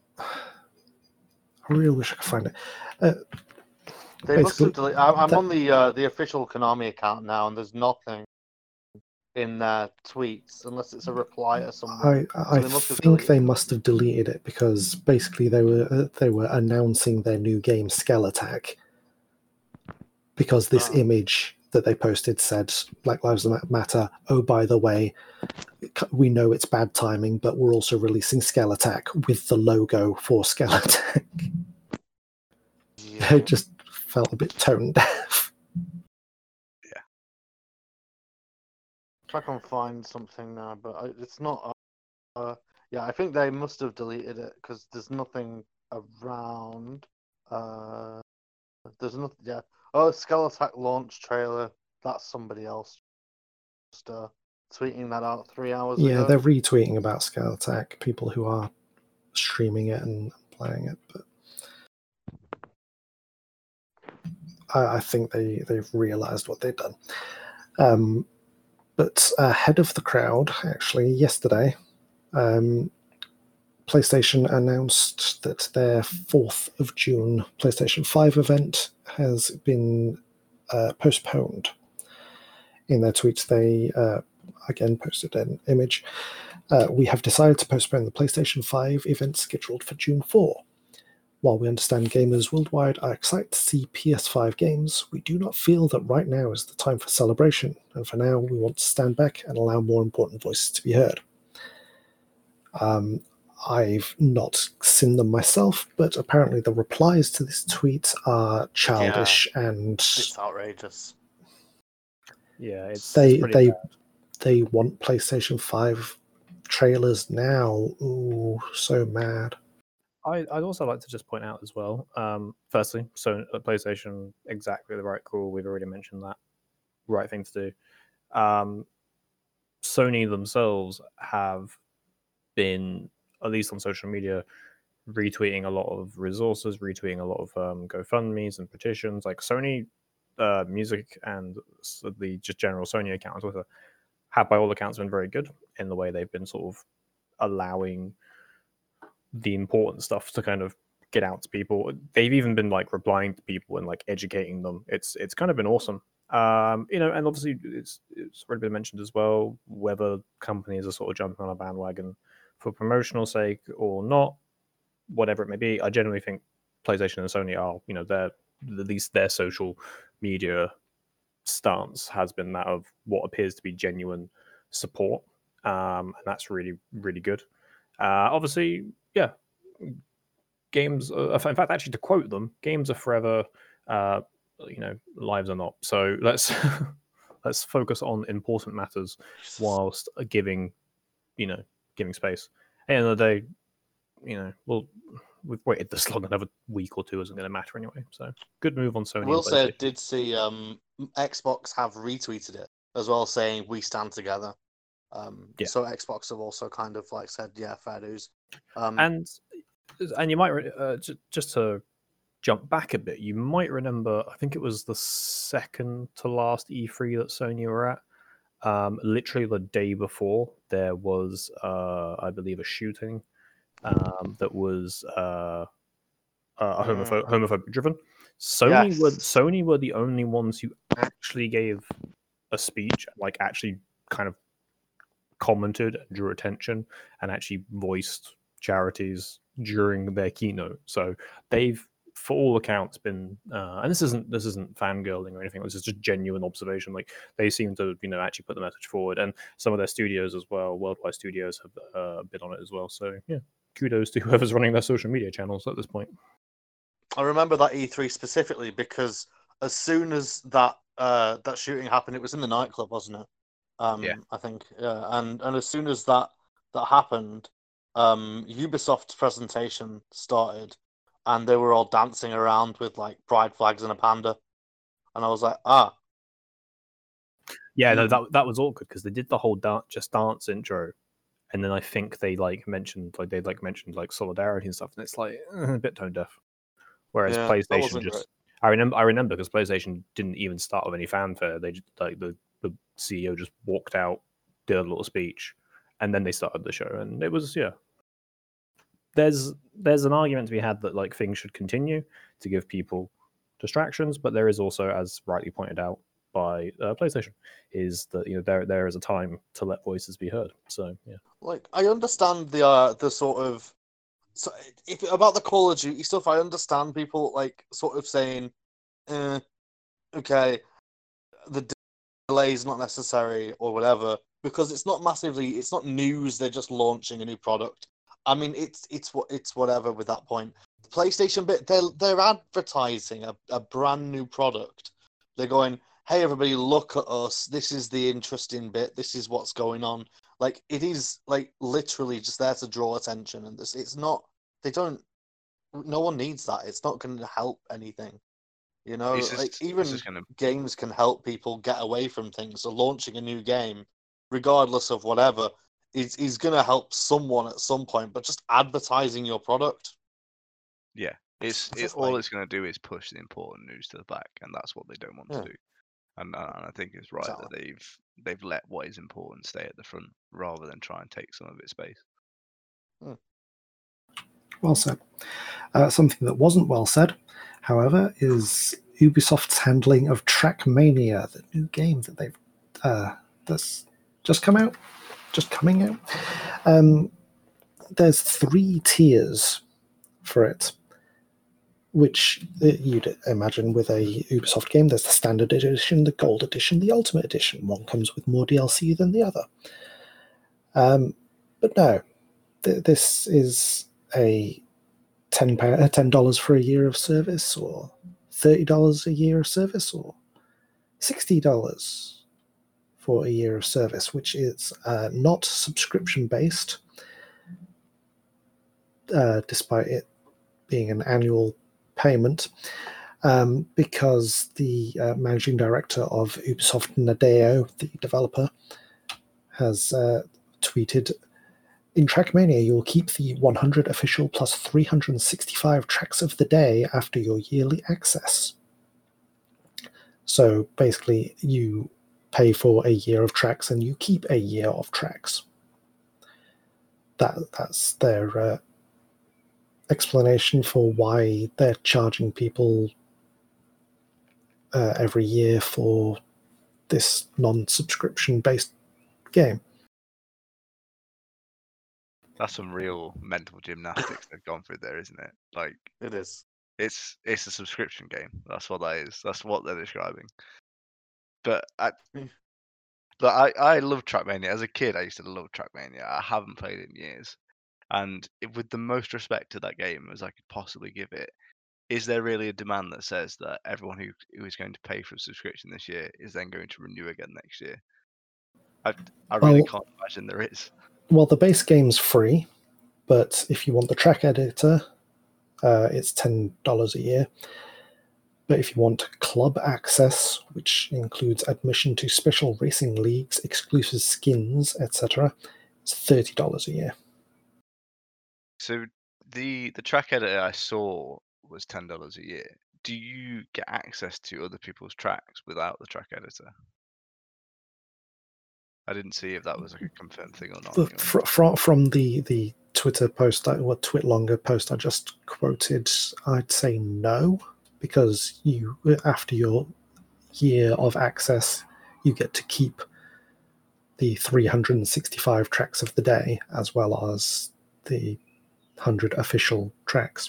really wish I could find it. They must have basically, deleted. I'm on the official Konami account now, and there's nothing in their tweets unless it's a reply or something. I think they must have deleted it because basically they were announcing their new game Skull Attack, because this image that they posted said Black Lives Matter. Oh, by the way, we know it's bad timing, but we're also releasing Skull Attack with the logo for Skull Attack. Yeah. It just felt a bit tone deaf. If I can find something now, but it's not. Yeah, I think they must have deleted it because there's nothing around. There's nothing. Yeah. Oh, Skull Attack launch trailer. That's somebody else. Just tweeting that out 3 hours ago. Yeah, they're retweeting about Skull Attack, people who are streaming it and playing it, but I think they've realised what they've done. But ahead of the crowd, actually, yesterday, PlayStation announced that their 4th of June PlayStation 5 event has been postponed. In their tweets, they again posted an image. We have decided to postpone the PlayStation 5 event scheduled for June 4. While we understand gamers worldwide are excited to see PS5 games, we do not feel that right now is the time for celebration, and for now we want to stand back and allow more important voices to be heard. I've not seen them myself, but apparently the replies to this tweet are childish and it's outrageous. Yeah, it's they pretty bad. they want PlayStation 5 trailers now. Ooh, so mad. I'd also like to just point out as well, firstly, so PlayStation, exactly the right call. We've already mentioned that. Right thing to do. Sony themselves have been, at least on social media, retweeting a lot of resources, retweeting a lot of GoFundMes and petitions. Like Sony Music and the just general Sony account on Twitter have, by all accounts, been very good in the way they've been sort of allowing the important stuff to kind of get out to people. They've even been like replying to people and like educating them. It's kind of been awesome. And obviously it's already been mentioned as well, whether companies are sort of jumping on a bandwagon for promotional sake or not, whatever it may be. I generally think PlayStation and Sony are, at least their social media stance has been that of what appears to be genuine support. And that's really, really good. Obviously, yeah, games. In fact, actually, to quote them, games are forever. Lives are not. So let's focus on important matters whilst giving space. At the end of the day, we've waited this long. Another week or two isn't going to matter anyway. So good move on Sony. I will say, I did see Xbox have retweeted it as well, saying we stand together. So Xbox have also kind of like said, yeah, fair dues. And you might just to jump back a bit, you might remember, I think it was the second to last E3 that Sony were at. Literally the day before, there was, I believe, a shooting that was homophobic driven. Sony were the only ones who actually gave a speech, like actually kind of commented, drew attention, and actually voiced charities during their keynote. So they've, for all accounts, been and this isn't fangirling or anything. This is just genuine observation. Like they seem to actually put the message forward, and some of their studios as well, worldwide studios, have been on it as well. So yeah, kudos to whoever's running their social media channels at this point. I remember that E3 specifically because as soon as that shooting happened, it was in the nightclub, wasn't it? I think, and as soon as that happened, Ubisoft's presentation started, and they were all dancing around with like pride flags and a panda, and I was like, Yeah, no, that was awkward because they did the whole Just Dance intro, and then I think they mentioned solidarity and stuff, and it's like a bit tone deaf. Whereas Yeah, that PlayStation wasn't just, great. I remember because PlayStation didn't even start with any fanfare. They just, the CEO just walked out, did a little speech, and then they started the show, and it was There's an argument to be had that like things should continue to give people distractions, but there is also, as rightly pointed out by PlayStation, is that there is a time to let voices be heard. So yeah, Like, I understand the sort of if about the Call of Duty stuff. I understand people like sort of saying, okay, the delay is not necessary or whatever, because it's not news. They're just launching a new product. I mean, it's whatever with that point. The PlayStation bit, they're advertising a brand new product. They're going, hey everybody, look at us. This is the interesting bit. This is what's going on. Like, it is like literally just there to draw attention, and it's not. They don't. No one needs that. It's not going to help anything. Even games can help people get away from things. So launching a new game, regardless of whatever, is going to help someone at some point. But just advertising your product, yeah, it's going to do is push the important news to the back, and that's what they don't want to do. And I think it's right that they've let what is important stay at the front rather than try and take some of its space. Well said. Something that wasn't well said, however, is Ubisoft's handling of Trackmania, the new game that they've that's just coming out. There's 3 tiers for it, which you'd imagine with a Ubisoft game. There's the standard edition, the gold edition, the ultimate edition. One comes with more DLC than the other. But no, this is a $10 for a year of service, or $30 a year of service, or $60 for a year of service, which is not subscription based, despite it being an annual payment, because the managing director of Ubisoft, Nadeo, the developer, has tweeted, "In Trackmania, you'll keep the 100 official plus 365 tracks of the day after your yearly access." So basically, you pay for a year of tracks and you keep a year of tracks. That's their explanation for why they're charging people every year for this non-subscription based game. That's some real mental gymnastics they've gone through there, isn't it? Like, it is. It's a subscription game. That's what that is. That's what they're describing. But I love Trackmania. As a kid, I used to love Trackmania. I haven't played it in years. And with the most respect to that game as I could possibly give it, is there really a demand that says that everyone who is going to pay for a subscription this year is then going to renew again next year? I really can't imagine there is. Well, the base game's free, but if you want the track editor, it's $10 a year. But if you want club access, which includes admission to special racing leagues, exclusive skins, etc., it's $30 a year. So the track editor I saw was $10 a year. Do you get access to other people's tracks without the track editor? I didn't see if that was like a confirmed thing or not. From the Twitter post, or Twitlonger post I just quoted, I'd say no, because you, after your year of access, you get to keep the 365 tracks of the day, as well as the 100 official tracks.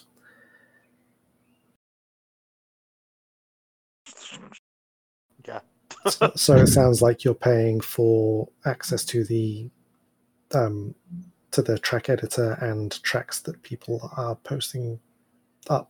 Yeah. So it sounds like you're paying for access to the track editor and tracks that people are posting up.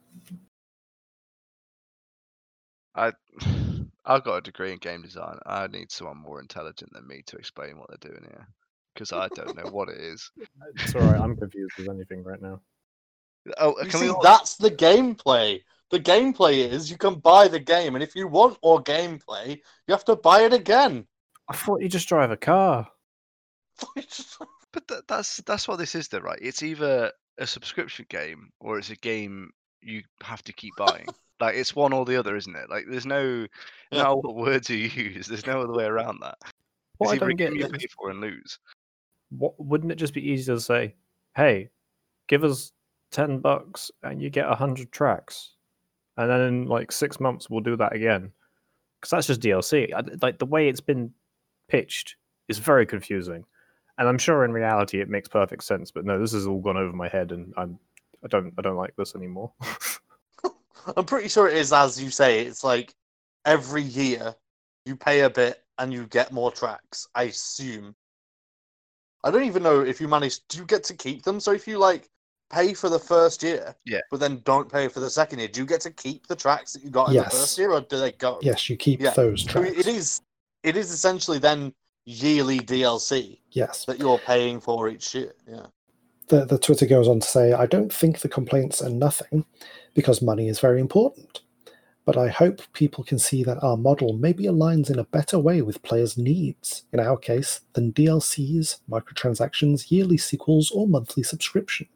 I've got a degree in game design. I need someone more intelligent than me to explain what they're doing here. because I don't know what it is. It's alright. I'm confused as anything right now. Oh, You can see, we all... that's the gameplay. The gameplay is you can buy the game, and if you want more gameplay, you have to buy it again. I thought you just drive a car. But that's what this is, though, right? It's either a subscription game or it's a game you have to keep buying. Like it's one or the other, isn't it? Like there's no matter what words you use, there's no other way around that. What It's I either a don't get game you is, pay for and lose. wouldn't it just be easier to say, "Hey, give us $10 and you get 100 tracks, and then in like 6 months we'll do that again"? Because that's just DLC. Like the way it's been pitched is very confusing, and I'm sure in reality it makes perfect sense. But no, this has all gone over my head, and I don't like this anymore. I'm pretty sure it is as you say. It's like every year you pay a bit and you get more tracks. I assume. I don't even know if you manage. Do you get to keep them? So if you like pay for the first year, Yeah. but then don't pay for the second year, do you get to keep the tracks that you got in the first year, or do they go? Yes, you keep Yeah. those So tracks. it is essentially then yearly DLC Yes. that you're paying for each year. Yeah. The Twitter goes on to say, I don't think the complaints are nothing because money is very important. But I hope people can see that our model maybe aligns in a better way with players' needs, in our case, than DLCs, microtransactions, yearly sequels, or monthly subscription.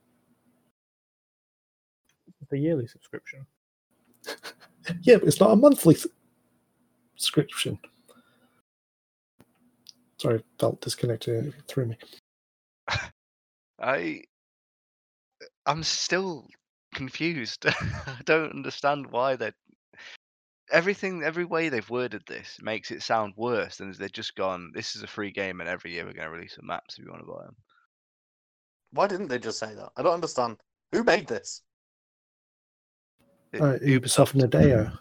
The yearly subscription. Yeah, but it's not a monthly subscription. Sorry, felt disconnected through me. I'm still confused. I don't understand why they're every way they've worded this makes it sound worse than if they've just gone, this is a free game and every year we're going to release some maps if you want to buy them. Why didn't they just say that? I don't understand. Who made this? Ubisoft and Nadeo.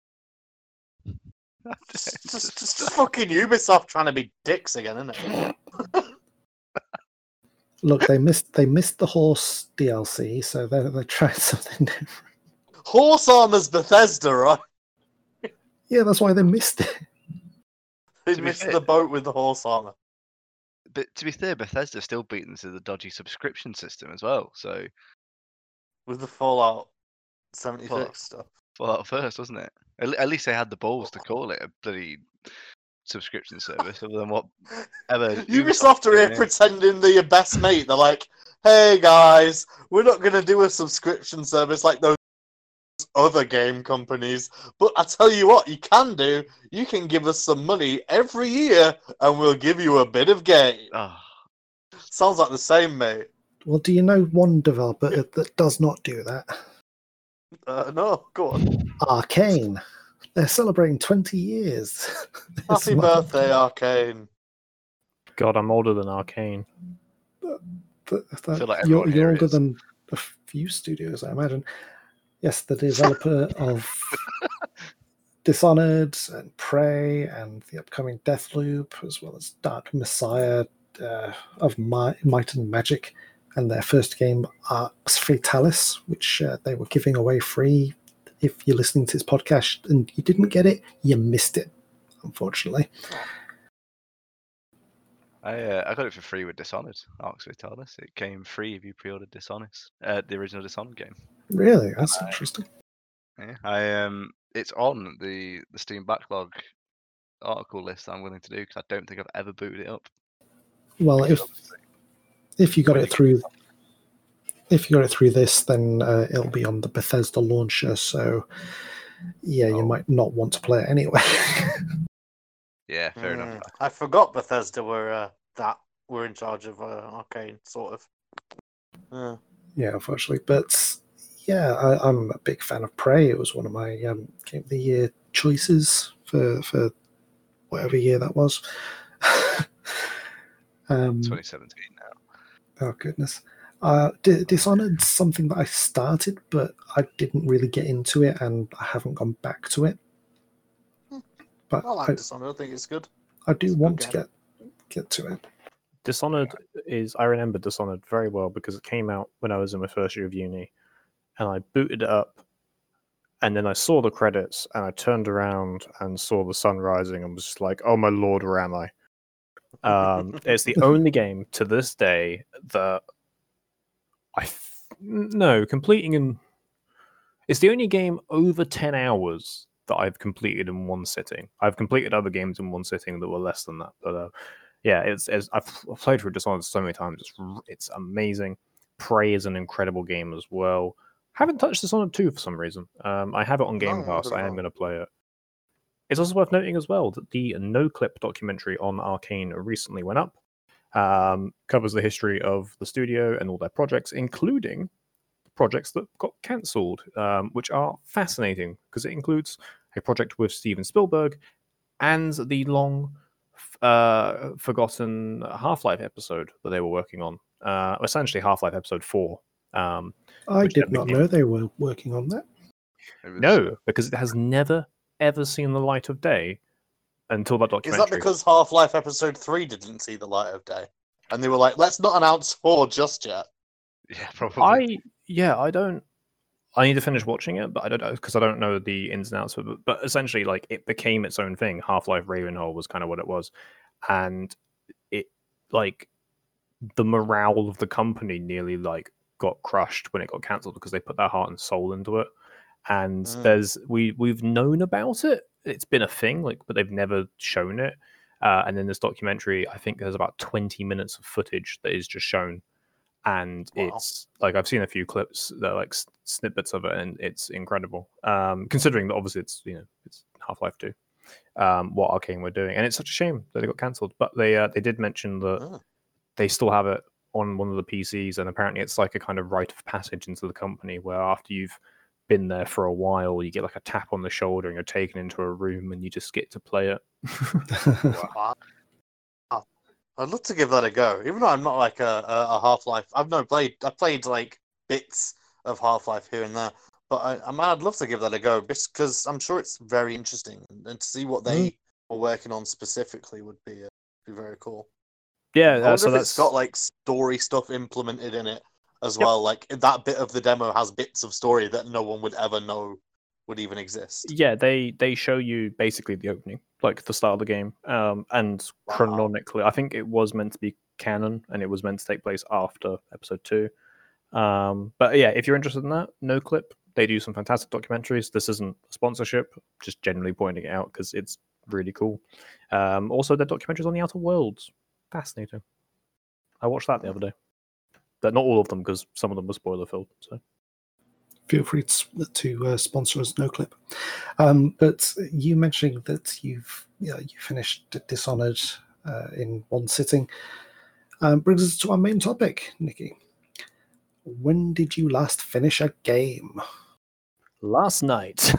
Just fucking Ubisoft trying to be dicks again, isn't it? Look, they missed the horse DLC, so they tried something different. Horse Armor's Bethesda, right? Yeah, that's why they missed it. They To be missed fair- the boat with the horse armor. But to be fair, Bethesda's still beaten to the dodgy subscription system as well. So With the Fallout 76 Well, stuff. Fallout first, wasn't it? At least they had the balls to call it a bloody subscription service, other than whatever. Ubisoft are here doing. pretending they're your best mate. They're like, hey guys, we're not going to do a subscription service like those other game companies. But I tell you what, you can do. You can give us some money every year and we'll give you a bit of game. Oh, Sounds like the same, mate. Well, do you know one developer that does not do that? No, go on. Arcane. They're celebrating 20 years. this Happy month. birthday, Arcane. God, I'm older than Arcane. I feel like You're everyone here older is. than a few studios, I imagine. Yes, the developer of Dishonored and Prey and the upcoming Deathloop, as well as Dark Messiah of Might and Magic, and their first game, Arx Fatalis, which they were giving away free. If you're listening to this podcast and you didn't get it, you missed it, unfortunately. I got it for free with Dishonored, Arx Fatalis. It came free if you pre-ordered Dishonored, the original Dishonored game. Really? That's interesting. Yeah, it's on the Steam backlog article list I'm willing to do because I don't think I've ever booted it up. Well, if you got it through this, then it'll be on the Bethesda launcher. So, yeah, you might not want to play it anyway. Yeah, fair enough. I forgot Bethesda were in charge of Arcane, sort of. Yeah, unfortunately, but yeah, I'm a big fan of Prey. It was one of my Game of the Year choices for whatever year that was. 2017 now. Oh goodness. Dishonored's something that I started, but I didn't really get into it, and I haven't gone back to it. But I like Dishonored. I think it's good. I do It's a good want to game. get to it. Dishonored I remember Dishonored very well because it came out when I was in my first year of uni, and I booted it up, and then I saw the credits, and I turned around and saw the sun rising, and was just like, "Oh my lord, where am I?" It's the only game to this day that completing in. It's the only game over 10 hours that I've completed in one sitting. I've completed other games in one sitting that were less than that, but yeah, I've played through Dishonored so many times. It's amazing. Prey is an incredible game as well. Haven't touched Dishonored 2 for some reason. I have it on Game Pass. I am going to play it. It's also worth noting as well that the NoClip documentary on Arcane recently went up. Covers the history of the studio and all their projects, including projects that got cancelled, which are fascinating because it includes a project with Steven Spielberg and the long forgotten Half-Life episode that they were working on, essentially Half-Life episode 4. I did not know they were working on that. No, because it has never ever seen the light of day until that documentary. Is that because Half-Life episode 3 didn't see the light of day? And they were like, let's not announce 4 just yet. Yeah, probably. I need to finish watching it, but I don't know because I don't know the ins and outs of it. But essentially, like, it became its own thing. Half-Life Ravenholm was kind of what it was, and it, like, the morale of the company nearly like got crushed when it got cancelled because they put their heart and soul into it. And we've known about it. It's been a thing, like, but they've never shown it. And in this documentary, I think there's about 20 minutes of footage that is just shown. And it's like, I've seen a few clips that are like snippets of it, and it's incredible. Considering that obviously it's Half-Life 2, what Arcane were doing, and it's such a shame that it got cancelled. But they did mention that they still have it on one of the PCs, and apparently it's like a kind of rite of passage into the company, where after you've been there for a while, you get like a tap on the shoulder, and you're taken into a room, and you just get to play it. Wow. I'd love to give that a go, even though I'm not like a Half-Life. I've played like bits of Half-Life here and there, but I'd love to give that a go because I'm sure it's very interesting, and to see what they were working on specifically would be very cool. Yeah, I wonder if it's got like story stuff implemented in it as well. Like that bit of the demo has bits of story that no one would ever know would even exist. Yeah, they show you basically the opening, like the start of the game, and chronologically, I think it was meant to be canon, and it was meant to take place after episode 2. But yeah, if you're interested in that, NoClip, they do some fantastic documentaries. This isn't a sponsorship, just generally pointing it out because it's really cool. Also, their documentaries on the Outer Worlds, fascinating. I watched that the other day, but not all of them because some of them were spoiler filled. So feel free to sponsor us, NoClip. But you mentioning that you finished Dishonored in one sitting brings us to our main topic, Nikki. When did you last finish a game? Last night.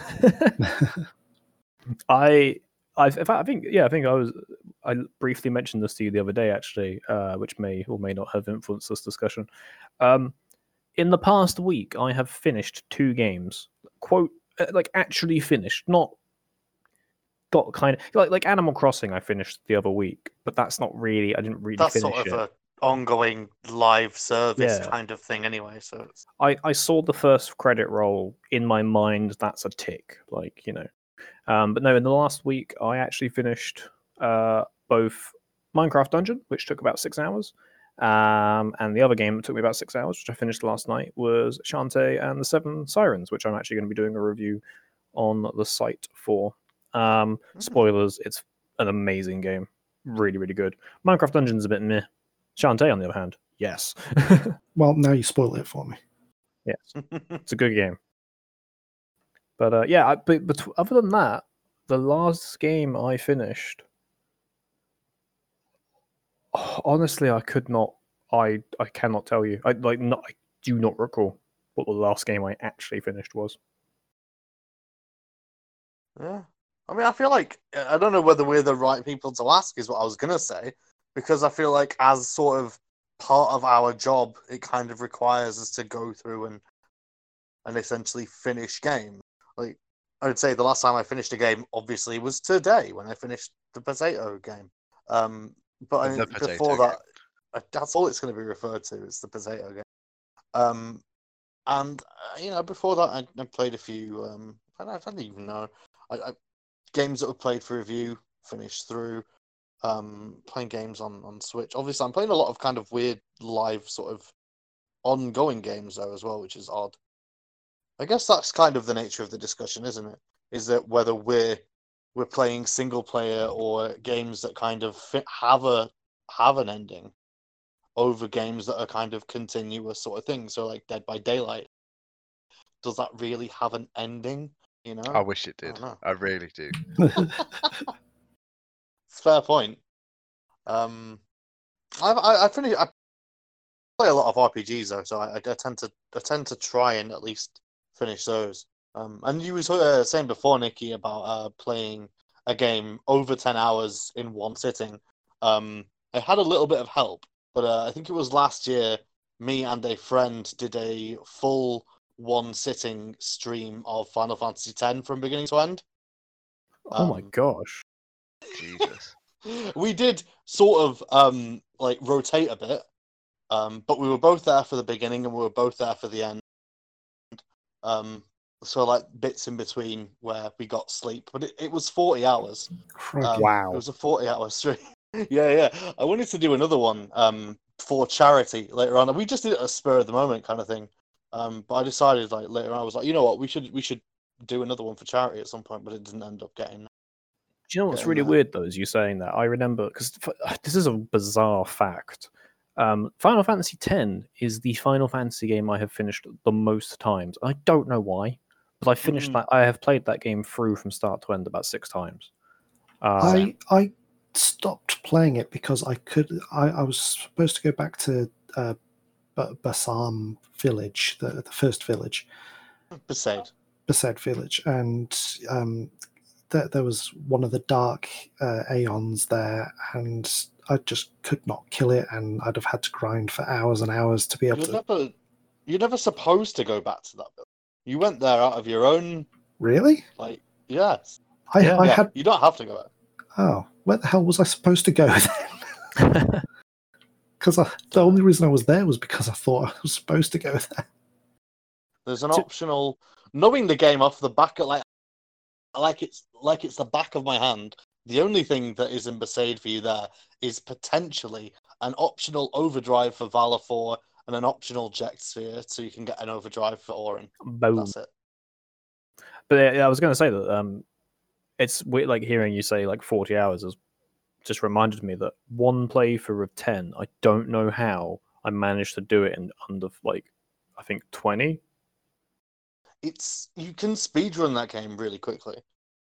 I briefly mentioned this to you the other day, actually, which may or may not have influenced this discussion. In the past week, I have finished 2 games. Quote, like actually finished, not got kind of like Animal Crossing. I finished the other week, but that's not really. I didn't really that's finish sort of it. an ongoing live service kind of thing, anyway. So I saw the first credit roll in my mind. That's a tick, like, you know. But no, in the last week, I actually finished both Minecraft Dungeon, which took about 6 hours, and the other game that took me about 6 hours, which I finished last night, was Shantae and the Seven Sirens, which I'm actually going to be doing a review on the site for. Spoilers, it's an amazing game. Really, really good. Minecraft Dungeon's a bit meh. Shantae, on the other hand, yes. Well, now you spoil it for me. Yes, it's a good game. But yeah, but other than that, the last game I finished, honestly, I could not. I cannot tell you. I do not recall what the last game I actually finished was. Yeah, I mean, I feel like I don't know whether we're the right people to ask, is what I was gonna say, because I feel like as sort of part of our job, it kind of requires us to go through and essentially finish games. Like, I would say the last time I finished a game, obviously, was today when I finished the Potato game. But I mean, before that, that's all it's going to be referred to. It's the Potato game. And before that, I played a few. I don't even know. Games that were played for review, finished through. playing games on Switch. Obviously, I'm playing a lot of kind of weird live sort of ongoing games though as well, which is odd. I guess that's kind of the nature of the discussion, isn't it? Is that whether we're playing single player or games that kind of have an ending over games that are kind of continuous sort of things. So like Dead by Daylight, does that really have an ending? You know, I wish it I did. don't know. I really do. Fair point. I play a lot of RPGs though, so I tend to try and at least finish those. And you were saying before, Nikki, about playing a game over 10 hours in one sitting. I had a little bit of help, but I think it was last year. Me and a friend did a full one sitting stream of Final Fantasy X from beginning to end. Oh my gosh. Jesus. We did sort of like rotate a bit, but we were both there for the beginning and we were both there for the end. So like bits in between where we got sleep, but it was 40 hours. Wow. It was a 40-hour stream. Yeah. I wanted to do another one for charity later on. We just did it at a spur of the moment kind of thing. But I decided like later on, I was like, you know what, we should do another one for charity at some point, but it didn't end up getting. Do you know what's Getting really there. weird though, is you saying that? I remember, because this is a bizarre fact. Final Fantasy X is the Final Fantasy game I have finished the most times. I don't know why, but I finished that. I have played that game through from start to end about 6 times. I stopped playing it because I was supposed to go back to Bassam village, the first village, Besaid village, and there was one of the dark aeons there, and I just could not kill it, and I'd have had to grind for hours and hours to be able to. You're never supposed to go back to that village. You went there out of your own. Really? Like, yes. I had. You don't have to go back. Oh, where the hell was I supposed to go then? Because the only reason I was there was because I thought I was supposed to go there. There's an optional. Knowing the game off the back of like it's the back of my hand. The only thing that is in Besaid for you there is potentially an optional overdrive for Valor 4 and an optional Ject Sphere, so you can get an overdrive for Auron. Boom. That's it. But I was going to say that it's weird, like hearing you say like 40 hours has just reminded me that one playthrough of 10, I don't know how I managed to do it in under like I think 20. You can speedrun that game really quickly.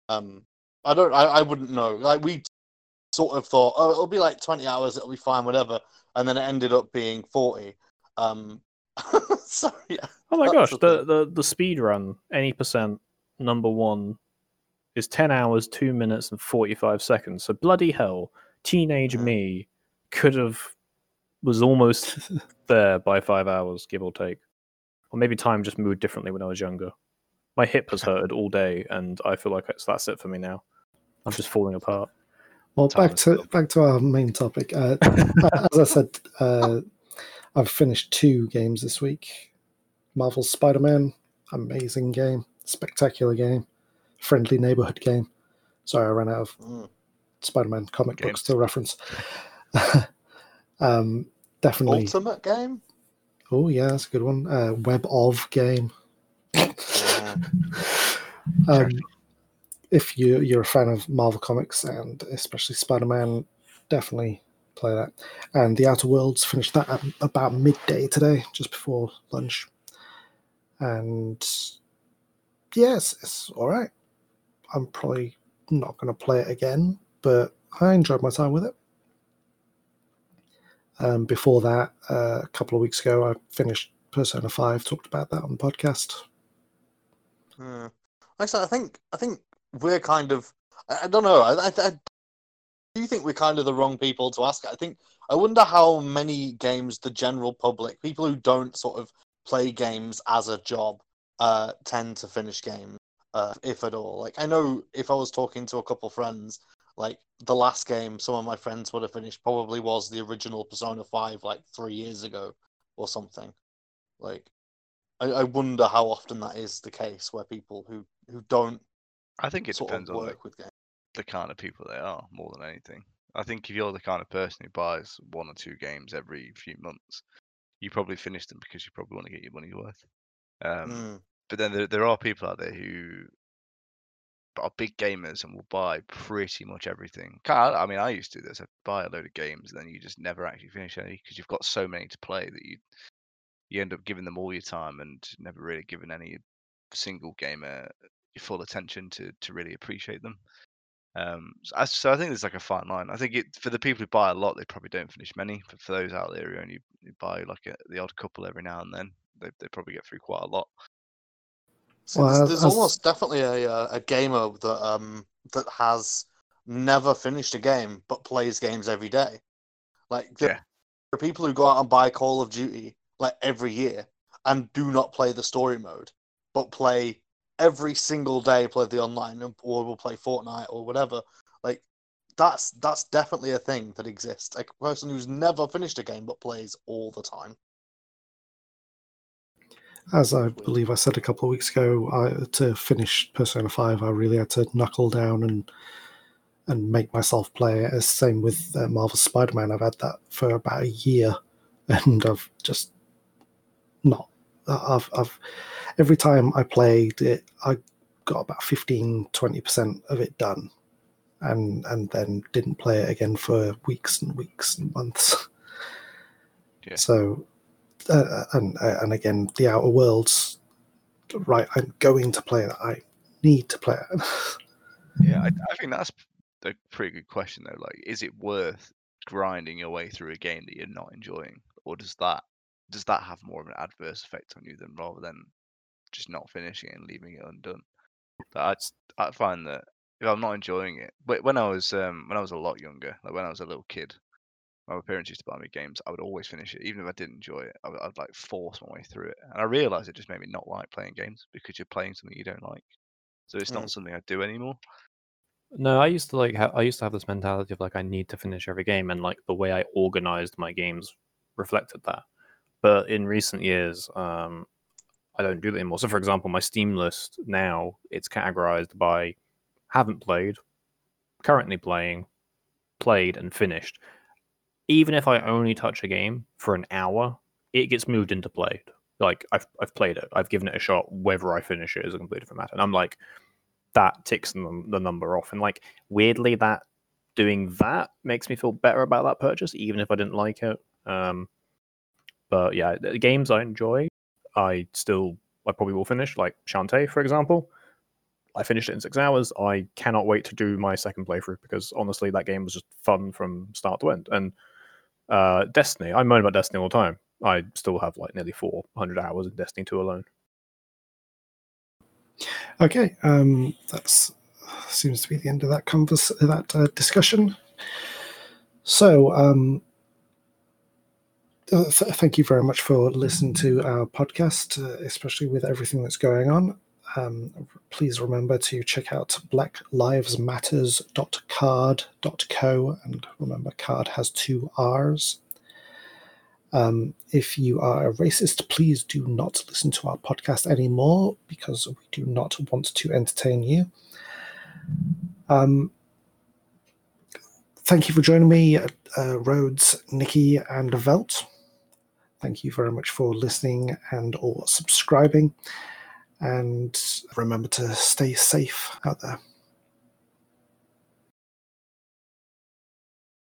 I wouldn't know. Like we sort of thought, oh, it'll be like 20 hours, it'll be fine, whatever, and then it ended up being 40. So yeah. Oh my gosh, the speed run, any percent number 1 is 10 hours, 2 minutes, and 45 seconds. So bloody hell, teenage me was almost there by 5 hours, give or take. Or maybe time just moved differently when I was younger. My hip has hurted all day, and I feel like that's it for me now. I'm just falling apart. Well, back to our main topic. As I said, I've finished 2 games this week. Marvel's Spider-Man, amazing game, spectacular game, friendly neighborhood game. Sorry, I ran out of Spider-Man comic books to reference. Definitely. Ultimate game? Oh yeah, that's a good one. Web of game. If you're a fan of Marvel Comics and especially Spider-Man, definitely play that. And The Outer Worlds, finished that at about midday today, just before lunch. And yes, it's all right. I'm probably not going to play it again, but I enjoyed my time with it. Before that, a couple of weeks ago, I finished Persona 5, talked about that on the podcast. Like I said, I think we're kind of, I don't know, I do think we're kind of the wrong people to ask. I wonder how many games the general public, people who don't sort of play games as a job, tend to finish games, if at all. Like, I know if I was talking to a couple friends, like the last game some of my friends would have finished probably was the original Persona 5 like 3 years ago or something. Like, I wonder how often that is the case where people who don't I think it sort depends of on work with games. the kind of people they are more than anything. I think if you're the kind of person who buys 1 or 2 games every few months, you probably finish them because you probably want to get your money's worth. But then there are people out there who are big gamers and will buy pretty much everything. I mean, I used to do this. I'd buy a load of games, and then you just never actually finish any because you've got so many to play that you end up giving them all your time and never really giving any single gamer your full attention to really appreciate them. So I think there's like a fine line. I think for the people who buy a lot, they probably don't finish many. But for those out there who only buy like the odd couple every now and then, they probably get through quite a lot. See, there's almost definitely a gamer that has never finished a game but plays games every day. Like there are people who go out and buy Call of Duty like every year and do not play the story mode, but play every single day, play the online, or will play Fortnite or whatever. Like that's definitely a thing that exists. Like a person who's never finished a game but plays all the time. As I believe I said a couple of weeks ago, to finish Persona 5, I really had to knuckle down and make myself play it. Same with Marvel's Spider-Man. I've had that for about a year, and I've just not. I've every time I played it, I got about 15-20% of it done, and then didn't play it again for weeks and weeks and months. Yeah. So. And again, the Outer Worlds, right, I'm going to play it. I need to play it. Yeah, I think that's a pretty good question, though. Like, is it worth grinding your way through a game that you're not enjoying? Or does that have more of an adverse effect on you rather than just not finishing it and leaving it undone? But I find that if I'm not enjoying it, when I was a lot younger, like when I was a little kid, my parents used to buy me games. I would always finish it, even if I didn't enjoy it. I'd like force my way through it, and I realized it just made me not like playing games because you're playing something you don't like. So it's not something I do anymore. No, I used to have this mentality of like I need to finish every game, and like the way I organized my games reflected that. But in recent years, I don't do that anymore. So, for example, my Steam list now, it's categorized by haven't played, currently playing, played, and finished. Even if I only touch a game for an hour, it gets moved into played. Like I've played it, I've given it a shot. Whether I finish it is a completely different matter. And I'm like, that ticks the number off. And like weirdly, that doing that makes me feel better about that purchase, even if I didn't like it. But yeah, the games I enjoy, I probably will finish. Like Shantae, for example. I finished it in 6 hours. I cannot wait to do my second playthrough because honestly, that game was just fun from start to end. And Destiny, I moan about Destiny all the time. I still have like nearly 400 hours in Destiny 2 alone. Okay, that seems to be the end of that discussion. So, thank you very much for listening to our podcast, especially with everything that's going on. Please remember to check out blacklivesmatters.card.co, and remember, card has 2 R's. If you are a racist, please do not listen to our podcast anymore because we do not want to entertain you. Thank you for joining me, Rhodes, Nikki, and Velt. Thank you very much for listening or subscribing. And remember to stay safe out there.